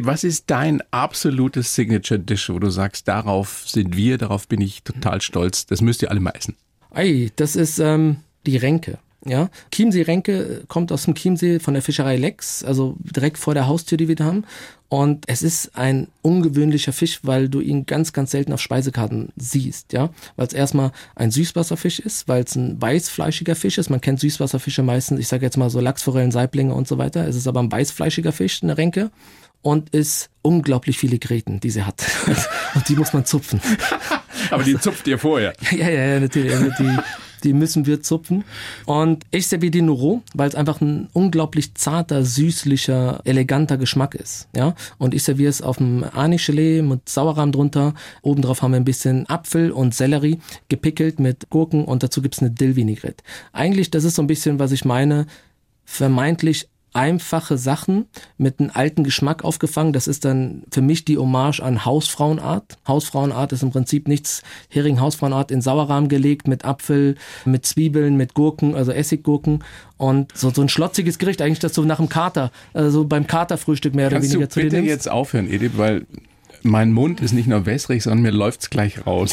dein absolutes Signature-Dish, wo du sagst, darauf bin ich total stolz, das müsst ihr alle mal essen? Das ist die Renke. Ja, Chiemsee-Renke kommt aus dem Chiemsee von der Fischerei Lex, also direkt vor der Haustür, die wir da haben. Und es ist ein ungewöhnlicher Fisch, weil du ihn ganz, ganz selten auf Speisekarten siehst, ja. Weil es erstmal ein Süßwasserfisch ist, weil es ein weißfleischiger Fisch ist. Man kennt Süßwasserfische meistens, ich sage jetzt mal so Lachsforellen, Saiblinge und so weiter. Es ist aber ein weißfleischiger Fisch, eine Renke. Und ist unglaublich viele Gräten, die sie hat. Und die muss man zupfen. Aber die zupft ihr vorher? Ja, natürlich. Also die müssen wir zupfen. Und ich serviere die nur roh, weil es einfach ein unglaublich zarter, süßlicher, eleganter Geschmack ist. Ja? Und ich serviere es auf dem Anis-Gelee mit Sauerrahm drunter. Obendrauf haben wir ein bisschen Apfel und Sellerie gepickelt mit Gurken und dazu gibt's eine Dill-Vinaigrette. Eigentlich, das ist so ein bisschen, was ich meine, vermeintlich einfache Sachen mit einem alten Geschmack aufgefangen. Das ist dann für mich die Hommage an Hausfrauenart. Hausfrauenart ist im Prinzip nichts, Hering-Hausfrauenart in Sauerrahm gelegt mit Apfel, mit Zwiebeln, mit Gurken, also Essiggurken und so ein schlotziges Gericht, eigentlich das so nach dem Kater, also beim Katerfrühstück mehr oder weniger zu dir nimmst. Kannst du bitte jetzt aufhören, Edith, weil mein Mund ist nicht nur wässrig, sondern mir läuft's gleich raus.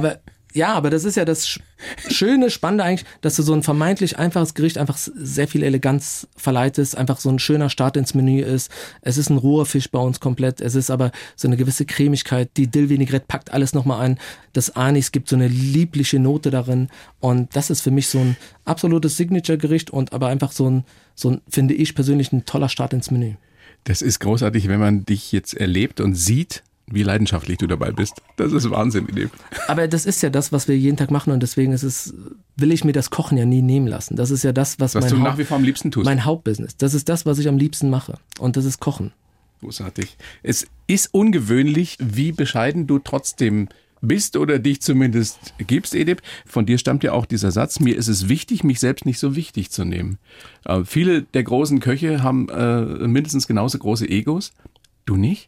Aber das ist ja das Schöne, Spannende eigentlich, dass du so ein vermeintlich einfaches Gericht einfach sehr viel Eleganz verleitest, einfach so ein schöner Start ins Menü ist. Es ist ein roher Fisch bei uns komplett, es ist aber so eine gewisse Cremigkeit. Die Dill-Vinaigrette packt alles nochmal ein. Das Anis gibt so eine liebliche Note darin und das ist für mich so ein absolutes Signature-Gericht und aber einfach so ein, finde ich persönlich, ein toller Start ins Menü. Das ist großartig, wenn man dich jetzt erlebt und sieht, wie leidenschaftlich du dabei bist. Das ist Wahnsinn. Aber das ist ja das, was wir jeden Tag machen und deswegen will ich mir das Kochen ja nie nehmen lassen. Das ist ja das, was du nach wie vor am liebsten tust. Mein Hauptbusiness. Das ist das, was ich am liebsten mache und das ist Kochen. Großartig. Es ist ungewöhnlich, wie bescheiden du trotzdem bist oder dich zumindest gibst, Edith. Von dir stammt ja auch dieser Satz, mir ist es wichtig, mich selbst nicht so wichtig zu nehmen. Viele der großen Köche haben mindestens genauso große Egos. Du nicht?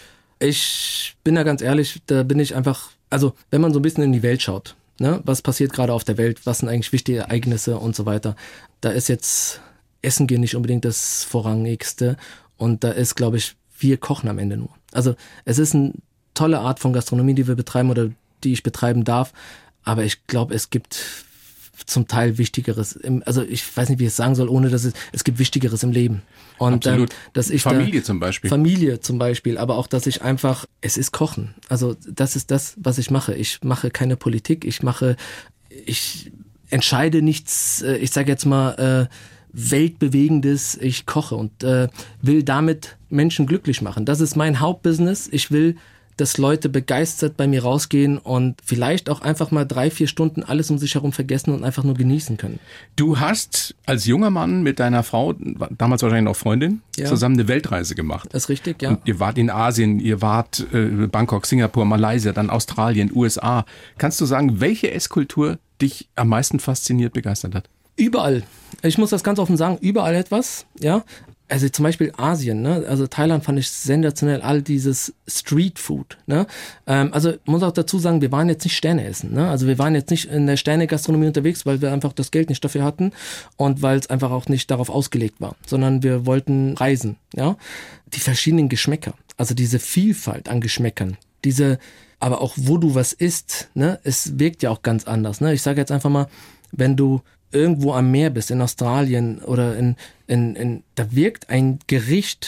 Ich bin da ganz ehrlich, da bin ich einfach, also wenn man so ein bisschen in die Welt schaut, ne, was passiert gerade auf der Welt, was sind eigentlich wichtige Ereignisse und so weiter, da ist jetzt Essen gehen nicht unbedingt das Vorrangigste und da ist, glaube ich, wir kochen am Ende nur. Also es ist eine tolle Art von Gastronomie, die wir betreiben oder die ich betreiben darf, aber ich glaube, es gibt zum Teil Wichtigeres, also ich weiß nicht, wie ich es sagen soll, ohne dass es gibt Wichtigeres im Leben. Und dass ich Familie zum Beispiel, aber auch, dass ich einfach, es ist Kochen. Also das ist das, was ich mache. Ich mache keine Politik, ich entscheide nichts, ich sage jetzt mal, Weltbewegendes, ich koche und will damit Menschen glücklich machen. Das ist mein Hauptbusiness. Ich will, dass Leute begeistert bei mir rausgehen und vielleicht auch einfach mal 3-4 Stunden alles um sich herum vergessen und einfach nur genießen können. Du hast als junger Mann mit deiner Frau, damals wahrscheinlich noch Freundin, zusammen eine Weltreise gemacht. Das ist richtig, ja. Und ihr wart in Asien, ihr wart Bangkok, Singapur, Malaysia, dann Australien, USA. Kannst du sagen, welche Esskultur dich am meisten fasziniert, begeistert hat? Überall. Ich muss das ganz offen sagen, überall etwas, ja. Also zum Beispiel Asien, ne? Also Thailand fand ich sensationell, all dieses Streetfood, ne? Also muss auch dazu sagen, wir waren jetzt nicht Sterne essen, ne? Also wir waren jetzt nicht in der Sterne-Gastronomie unterwegs, weil wir einfach das Geld nicht dafür hatten und weil es einfach auch nicht darauf ausgelegt war, sondern wir wollten reisen, ja? Die verschiedenen Geschmäcker, also diese Vielfalt an Geschmäckern, aber auch wo du was isst, ne? Es wirkt ja auch ganz anders, ne? Ich sage jetzt einfach mal, wenn du irgendwo am Meer bist, in Australien oder da wirkt ein Gericht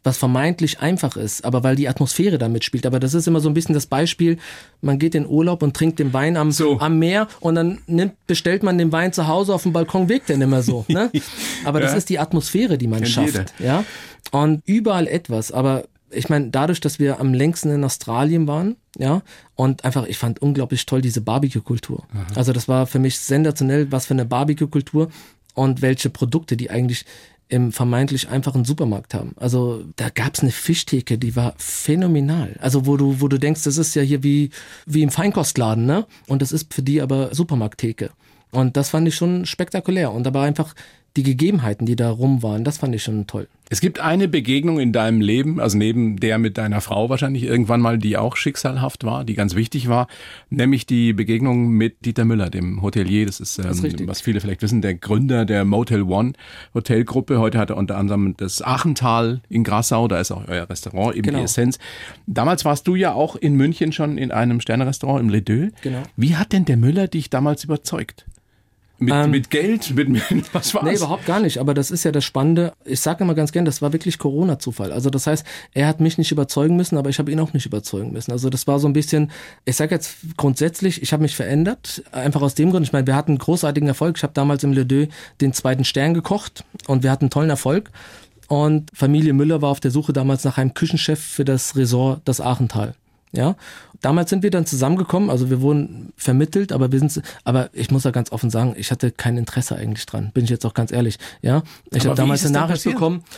was vermeintlich einfach ist, aber weil die Atmosphäre da mitspielt. Aber das ist immer so ein bisschen das Beispiel, man geht in Urlaub und trinkt den Wein am Meer und dann bestellt man den Wein zu Hause auf dem Balkon, wirkt der nicht mehr so. Ne? Aber das ist die Atmosphäre, die man schafft. Ja? Und überall etwas, aber ich meine, dadurch, dass wir am längsten in Australien waren, ja, und einfach, ich fand unglaublich toll diese Barbecue-Kultur. Also das war für mich sensationell, was für eine Barbecue-Kultur und welche Produkte die eigentlich im vermeintlich einfachen Supermarkt haben. Also da gab's eine Fischtheke, die war phänomenal. Also wo du denkst, das ist ja hier wie im Feinkostladen, ne? Und das ist für die aber Supermarkttheke. Und das fand ich schon spektakulär. Und aber einfach die Gegebenheiten, die da rum waren, das fand ich schon toll. Es gibt eine Begegnung in deinem Leben, also neben der mit deiner Frau wahrscheinlich irgendwann mal, die auch schicksalhaft war, die ganz wichtig war, nämlich die Begegnung mit Dieter Müller, dem Hotelier. Das ist was viele vielleicht wissen, der Gründer der Motel One Hotelgruppe. Heute hat er unter anderem das Achental in Grassau, da ist auch euer Restaurant, eben die Essenz. Damals warst du ja auch in München schon in einem Sternerestaurant im Les Deux. Genau. Wie hat denn der Müller dich damals überzeugt? Mit Geld? Was war's? Nee, überhaupt gar nicht. Aber das ist ja das Spannende. Ich sage immer ganz gern, das war wirklich Corona-Zufall. Also das heißt, er hat mich nicht überzeugen müssen, aber ich habe ihn auch nicht überzeugen müssen. Also das war so ein bisschen, ich sage jetzt grundsätzlich, ich habe mich verändert. Einfach aus dem Grund, ich meine, wir hatten einen großartigen Erfolg. Ich habe damals im Les Deux den 2. Stern gekocht und wir hatten einen tollen Erfolg. Und Familie Müller war auf der Suche damals nach einem Küchenchef für das Resort, das Achental. Ja, damals sind wir dann zusammengekommen, also wir wurden vermittelt, aber ich muss ja ganz offen sagen, ich hatte kein Interesse eigentlich dran, bin ich jetzt auch ganz ehrlich, ja. Ich habe damals eine Nachricht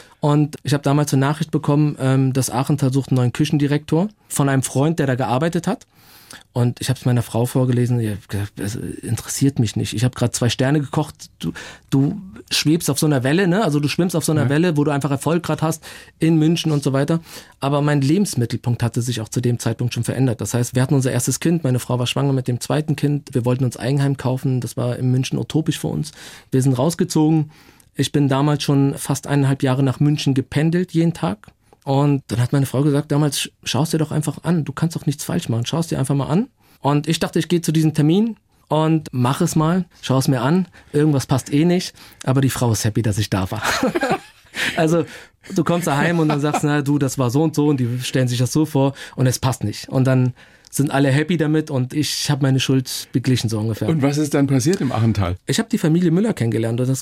bekommen, das Achental sucht einen neuen Küchendirektor von einem Freund, der da gearbeitet hat. Und ich habe es meiner Frau vorgelesen, das interessiert mich nicht. Ich habe gerade 2 Sterne gekocht. Du schwebst auf so einer Welle, ne? Also du schwimmst auf so einer Welle, wo du einfach Erfolg gerade hast in München und so weiter. Aber mein Lebensmittelpunkt hatte sich auch zu dem Zeitpunkt schon verändert. Das heißt, wir hatten unser erstes Kind. Meine Frau war schwanger mit dem 2. Kind. Wir wollten uns Eigenheim kaufen. Das war in München utopisch für uns. Wir sind rausgezogen. Ich bin damals schon fast 1,5 Jahre nach München gependelt, jeden Tag. Und dann hat meine Frau gesagt, damals, schau es dir doch einfach an. Du kannst doch nichts falsch machen. Schau es dir einfach mal an. Und ich dachte, ich gehe zu diesem Termin und mach es mal. Schau es mir an. Irgendwas passt eh nicht. Aber die Frau ist happy, dass ich da war. Also du kommst daheim und dann sagst, na du, das war so und so und die stellen sich das so vor und es passt nicht. Und dann sind alle happy damit und ich habe meine Schuld beglichen, so ungefähr. Und was ist dann passiert im Achental? Ich habe die Familie Müller kennengelernt. Und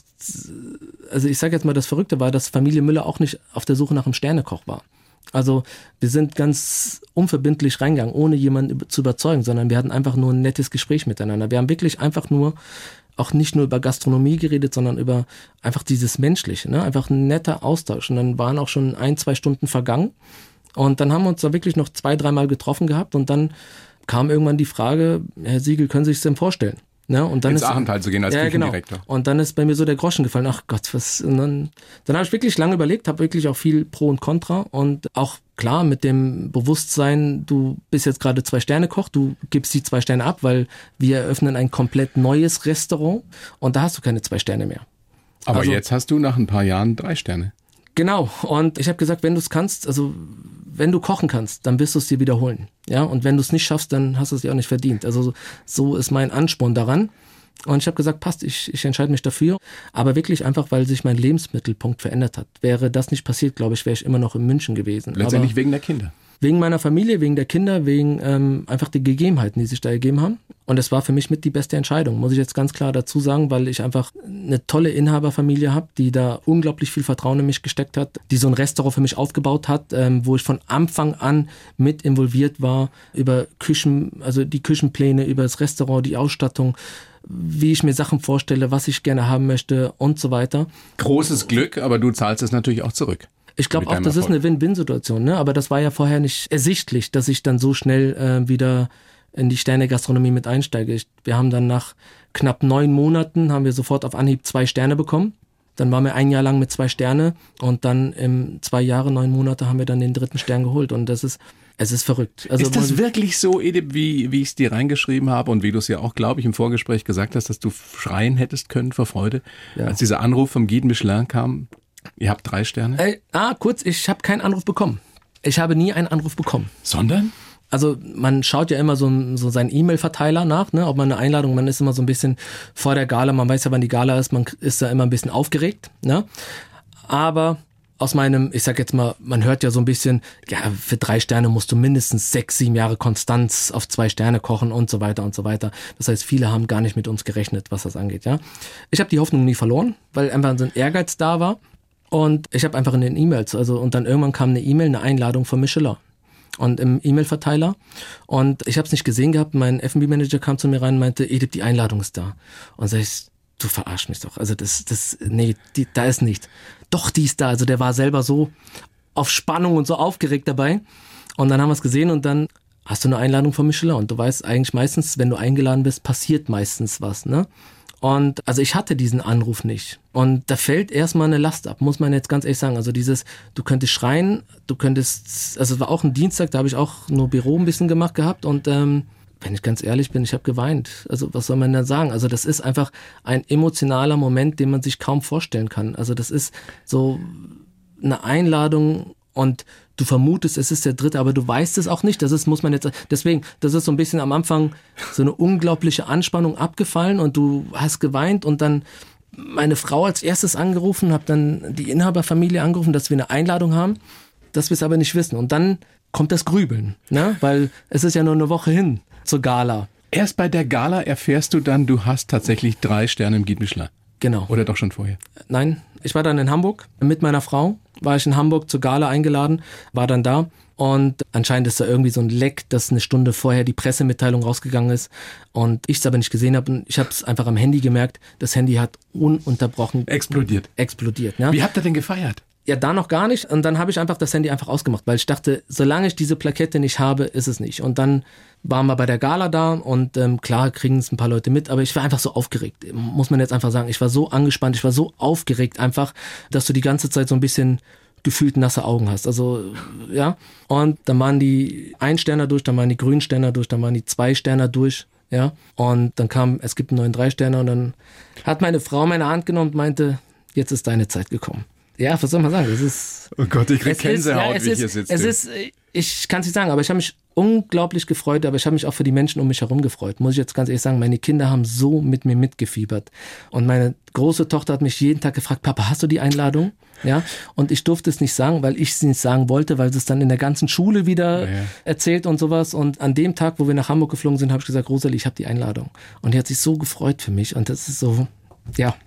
also ich sage jetzt mal, das Verrückte war, dass Familie Müller auch nicht auf der Suche nach einem Sternekoch war. Also wir sind ganz unverbindlich reingegangen, ohne jemanden zu überzeugen, sondern wir hatten einfach nur ein nettes Gespräch miteinander. Wir haben wirklich einfach nur, auch nicht nur über Gastronomie geredet, sondern über einfach dieses Menschliche, ne? Einfach ein netter Austausch. Und dann waren auch schon 1-2 Stunden vergangen. Und dann haben wir uns da wirklich noch 2-3 Mal getroffen gehabt und dann kam irgendwann die Frage, Herr Siegel, können Sie sich das denn vorstellen? Ne? Und dann ins Achental zu gehen als Küchendirektor. Genau. Und dann ist bei mir so der Groschen gefallen, ach Gott, was. Und dann habe ich wirklich lange überlegt, habe wirklich auch viel Pro und Contra und auch klar mit dem Bewusstsein, du bist jetzt gerade 2-Sterne-Koch, du gibst die 2 Sterne ab, weil wir eröffnen ein komplett neues Restaurant und da hast du keine 2 Sterne mehr. Aber also, jetzt hast du nach ein paar Jahren 3 Sterne. Genau. Und ich habe gesagt, wenn du es kannst, also wenn du kochen kannst, dann wirst du es dir wiederholen. Ja. Und wenn du es nicht schaffst, dann hast du es dir auch nicht verdient. Also so ist mein Ansporn daran. Und ich habe gesagt, passt, ich entscheide mich dafür. Aber wirklich einfach, weil sich mein Lebensmittelpunkt verändert hat. Wäre das nicht passiert, glaube ich, wäre ich immer noch in München gewesen. Letztendlich aber wegen der Kinder. Wegen meiner Familie, wegen der Kinder, wegen einfach die Gegebenheiten, die sich da ergeben haben. Und es war für mich mit die beste Entscheidung, muss ich jetzt ganz klar dazu sagen, weil ich einfach eine tolle Inhaberfamilie habe, die da unglaublich viel Vertrauen in mich gesteckt hat, die so ein Restaurant für mich aufgebaut hat, wo ich von Anfang an mit involviert war, über Küchen, also die Küchenpläne, über das Restaurant, die Ausstattung, wie ich mir Sachen vorstelle, was ich gerne haben möchte und so weiter. Großes Glück, aber du zahlst es natürlich auch zurück. Ich glaube auch, das ist eine Win-Win-Situation, ne? Aber das war ja vorher nicht ersichtlich, dass ich dann so schnell wieder in die Sterne-Gastronomie mit einsteige. Wir haben dann nach knapp 9 Monaten haben wir sofort auf Anhieb 2 Sterne bekommen. Dann waren wir 1 Jahr lang mit 2 Sterne und dann im 2 Jahre, 9 Monate haben wir dann den 3. Stern geholt und es ist verrückt. Also ist das wirklich so, Edip, wie ich es dir reingeschrieben habe und wie du es ja auch, glaube ich, im Vorgespräch gesagt hast, dass du schreien hättest können vor Freude, als dieser Anruf vom Guide Michelin kam? Ihr habt 3 Sterne? Ich habe keinen Anruf bekommen. Ich habe nie einen Anruf bekommen. Sondern? Also man schaut ja immer so seinen E-Mail-Verteiler nach, ne, ob man eine Einladung, man ist immer so ein bisschen vor der Gala, man weiß ja, wann die Gala ist, man ist da immer ein bisschen aufgeregt, ne? Aber aus meinem, ich sag jetzt mal, man hört ja so ein bisschen, ja, für 3 Sterne musst du mindestens 6, 7 Jahre Konstanz auf 2 Sterne kochen und so weiter und so weiter. Das heißt, viele haben gar nicht mit uns gerechnet, was das angeht, ja. Ich habe die Hoffnung nie verloren, weil einfach so ein Ehrgeiz da war. Und ich habe einfach in den E-Mails, und dann irgendwann kam eine E-Mail, eine Einladung von Michelin. Und im E-Mail-Verteiler. Und ich habe es nicht gesehen gehabt. Mein F&B-Manager kam zu mir rein und meinte, Edip, die Einladung ist da. Und sag ich, du verarsch mich doch. Also da ist nicht. Doch, die ist da. Also der war selber so auf Spannung und so aufgeregt dabei. Und dann haben wir es gesehen und dann hast du eine Einladung von Michelin. Und du weißt eigentlich meistens, wenn du eingeladen bist, passiert meistens was, ne? Und also ich hatte diesen Anruf nicht. Und da fällt erstmal eine Last ab, muss man jetzt ganz ehrlich sagen. Also du könntest schreien, also es war auch ein Dienstag, da habe ich auch nur Büro ein bisschen gemacht gehabt. Und wenn ich ganz ehrlich bin, ich habe geweint. Also was soll man denn sagen? Also das ist einfach ein emotionaler Moment, den man sich kaum vorstellen kann. Also das ist so eine Einladung und du vermutest, es ist der 3., aber du weißt es auch nicht. Deswegen, das ist so ein bisschen am Anfang so eine unglaubliche Anspannung abgefallen und du hast geweint und dann meine Frau als erstes angerufen, habe dann die Inhaberfamilie angerufen, dass wir eine Einladung haben, dass wir es aber nicht wissen. Und dann kommt das Grübeln, ne? Weil es ist ja nur eine Woche hin zur Gala. Erst bei der Gala erfährst du dann, du hast tatsächlich 3 Sterne im Guide Michelin. Genau. Oder doch schon vorher? Nein, ich war dann in Hamburg mit meiner Frau, war ich in Hamburg zur Gala eingeladen, war dann da und anscheinend ist da irgendwie so ein Leck, dass eine Stunde vorher die Pressemitteilung rausgegangen ist und ich es aber nicht gesehen habe und ich habe es einfach am Handy gemerkt, das Handy hat ununterbrochen explodiert. Ja? Wie habt ihr denn gefeiert? Ja, da noch gar nicht und dann habe ich einfach das Handy einfach ausgemacht, weil ich dachte, solange ich diese Plakette nicht habe, ist es nicht. Und dann waren wir bei der Gala da und klar kriegen es ein paar Leute mit, aber ich war einfach so aufgeregt, muss man jetzt einfach sagen. Ich war so angespannt, ich war so aufgeregt einfach, dass du die ganze Zeit so ein bisschen gefühlt nasse Augen hast. Also, ja. Und dann waren die 1 Sterner durch, dann waren die grünen Sterner durch, dann waren die 2 Sterner durch, ja. Und dann kam, es gibt einen neuen 3 Sterner und dann hat meine Frau meine Hand genommen und meinte, jetzt ist deine Zeit gekommen. Ja, was soll man sagen? Oh Gott, ich krieg Gänsehaut, wie ich hier sitze. Ich kann es nicht sagen, aber ich habe mich unglaublich gefreut, aber ich habe mich auch für die Menschen um mich herum gefreut. Muss ich jetzt ganz ehrlich sagen, meine Kinder haben so mit mir mitgefiebert. Und meine große Tochter hat mich jeden Tag gefragt, Papa, hast du die Einladung? Ja, und ich durfte es nicht sagen, weil ich es nicht sagen wollte, weil sie es dann in der ganzen Schule wieder erzählt und sowas. Und an dem Tag, wo wir nach Hamburg geflogen sind, habe ich gesagt, Rosalie, ich habe die Einladung. Und die hat sich so gefreut für mich. Und das ist so, ja.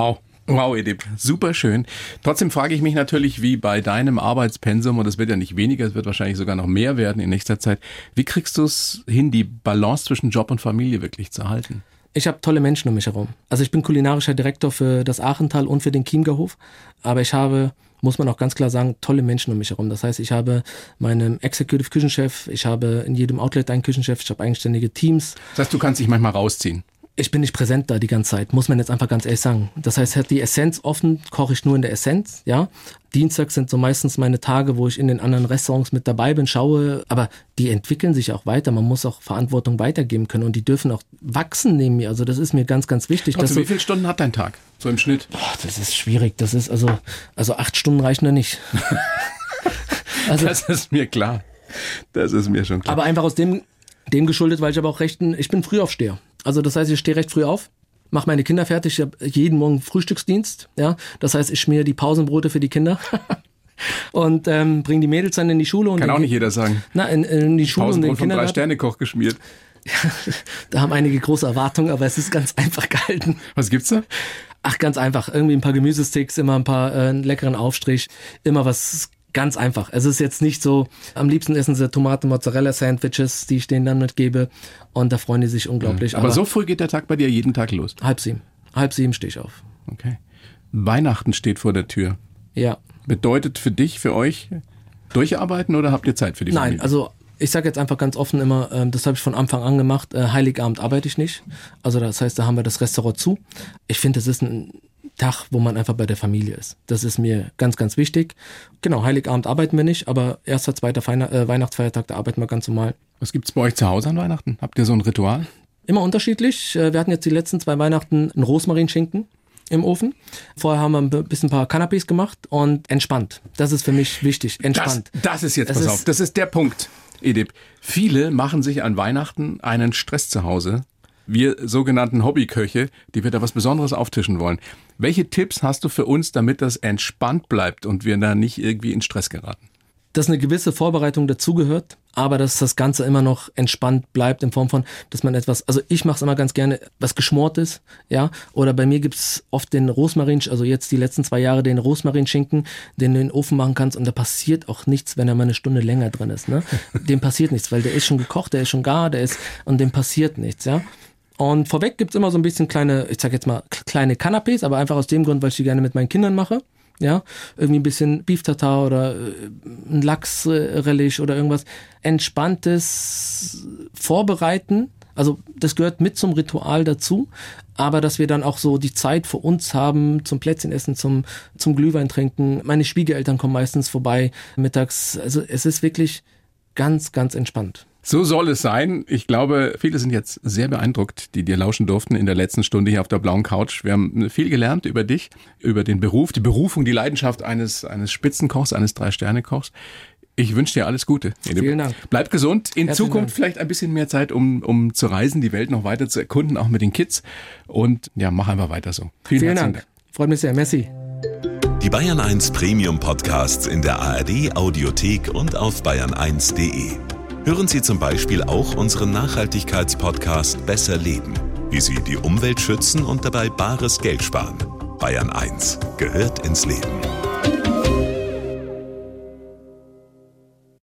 Wow, Edip, super schön. Trotzdem frage ich mich natürlich, wie bei deinem Arbeitspensum, und es wird ja nicht weniger, es wird wahrscheinlich sogar noch mehr werden in nächster Zeit, wie kriegst du es hin, die Balance zwischen Job und Familie wirklich zu halten? Ich habe tolle Menschen um mich herum. Also ich bin kulinarischer Direktor für das Aachental und für den Chiemgauhof, aber ich habe, muss man auch ganz klar sagen, tolle Menschen um mich herum. Das heißt, ich habe meinen Executive Küchenchef, ich habe in jedem Outlet einen Küchenchef, ich habe eigenständige Teams. Das heißt, du kannst dich manchmal rausziehen? Ich bin nicht präsent da die ganze Zeit, muss man jetzt einfach ganz ehrlich sagen. Das heißt, hat die Essenz offen, koche ich nur in der Essenz, ja. Dienstags sind so meistens meine Tage, wo ich in den anderen Restaurants mit dabei bin, schaue, aber die entwickeln sich auch weiter. Man muss auch Verantwortung weitergeben können und die dürfen auch wachsen neben mir. Also das ist mir ganz, ganz wichtig. Also wie viele Stunden hat dein Tag, so im Schnitt? Das ist schwierig, das ist also 8 Stunden reichen da nicht. Das ist mir klar, das ist mir schon klar. Aber einfach aus dem geschuldet, weil ich aber auch ich bin Frühaufsteher. Also das heißt, ich stehe recht früh auf, mache meine Kinder fertig, ich habe jeden Morgen Frühstücksdienst, ja. Das heißt, ich schmiere die Pausenbrote für die Kinder und bringe die Mädels dann in die Schule. Und kann auch nicht jeder sagen. In die Schule und den Pausenbrot von 3-Sterne-Koch geschmiert. Ja, da haben einige große Erwartungen, aber es ist ganz einfach gehalten. Was gibt's da? Ach, ganz einfach. Irgendwie ein paar Gemüsesticks, immer ein paar leckeren Aufstrich, immer was ganz einfach. Es ist jetzt nicht so, am liebsten essen sie Tomate-Mozzarella-Sandwiches, die ich denen dann mitgebe und da freuen die sich unglaublich. Aber so früh geht der Tag bei dir jeden Tag los? 6:30. 6:30 stehe ich auf. Okay. Weihnachten steht vor der Tür. Ja. Bedeutet für dich, für euch, durcharbeiten oder habt ihr Zeit für die Familie? Nein, also ich sage jetzt einfach ganz offen immer, das habe ich von Anfang an gemacht, Heiligabend arbeite ich nicht. Also das heißt, da haben wir das Restaurant zu. Ich finde, das ist ein Tag, wo man einfach bei der Familie ist. Das ist mir ganz, ganz wichtig. Genau, Heiligabend arbeiten wir nicht, aber 1., 2. Weihnachtsfeiertag, da arbeiten wir ganz normal. Was gibt's bei euch zu Hause an Weihnachten? Habt ihr so ein Ritual? Immer unterschiedlich. Wir hatten jetzt die letzten 2 Weihnachten einen Rosmarinschinken im Ofen. Vorher haben wir ein paar Canapés gemacht und entspannt. Das ist für mich wichtig, entspannt. Das ist jetzt, pass auf, das ist der Punkt, Edip. Viele machen sich an Weihnachten einen Stress zu Hause, wir sogenannten Hobbyköche, die wir da was Besonderes auftischen wollen. Welche Tipps hast du für uns, damit das entspannt bleibt und wir da nicht irgendwie in Stress geraten? Dass eine gewisse Vorbereitung dazugehört, aber dass das Ganze immer noch entspannt bleibt in Form von, dass man etwas, also ich mache es immer ganz gerne, was Geschmortes, ja, oder bei mir gibt's oft den Rosmarin, also jetzt die letzten 2 Jahre den Rosmarinschinken, den du in den Ofen machen kannst und da passiert auch nichts, wenn er mal eine Stunde länger drin ist, ne? Dem passiert nichts, weil der ist schon gekocht, der ist schon gar, und dem passiert nichts, ja. Und vorweg gibt's immer so ein bisschen kleine Canapés, aber einfach aus dem Grund, weil ich die gerne mit meinen Kindern mache. Ja, irgendwie ein bisschen Beef Tartar oder ein Lachsrelish oder irgendwas. Entspanntes Vorbereiten. Also das gehört mit zum Ritual dazu. Aber dass wir dann auch so die Zeit für uns haben, zum Plätzchenessen, zum Glühwein trinken. Meine Schwiegereltern kommen meistens vorbei mittags. Also es ist wirklich ganz, ganz entspannt. So soll es sein. Ich glaube, viele sind jetzt sehr beeindruckt, die dir lauschen durften in der letzten Stunde hier auf der blauen Couch. Wir haben viel gelernt über dich, über den Beruf, die Berufung, die Leidenschaft eines Spitzenkochs, eines 3-Sterne-Kochs. Ich wünsche dir alles Gute. Vielen Dank. Bleib gesund. In Herzlichen Zukunft Dank. Vielleicht ein bisschen mehr Zeit, um zu reisen, die Welt noch weiter zu erkunden, auch mit den Kids. Und ja, mach einfach weiter so. Vielen Dank. Freut mich sehr. Merci. Die Bayern 1 Premium Podcasts in der ARD Audiothek und auf bayern1.de. Hören Sie zum Beispiel auch unseren Nachhaltigkeitspodcast Besser Leben, wie Sie die Umwelt schützen und dabei bares Geld sparen. Bayern 1 gehört ins Leben.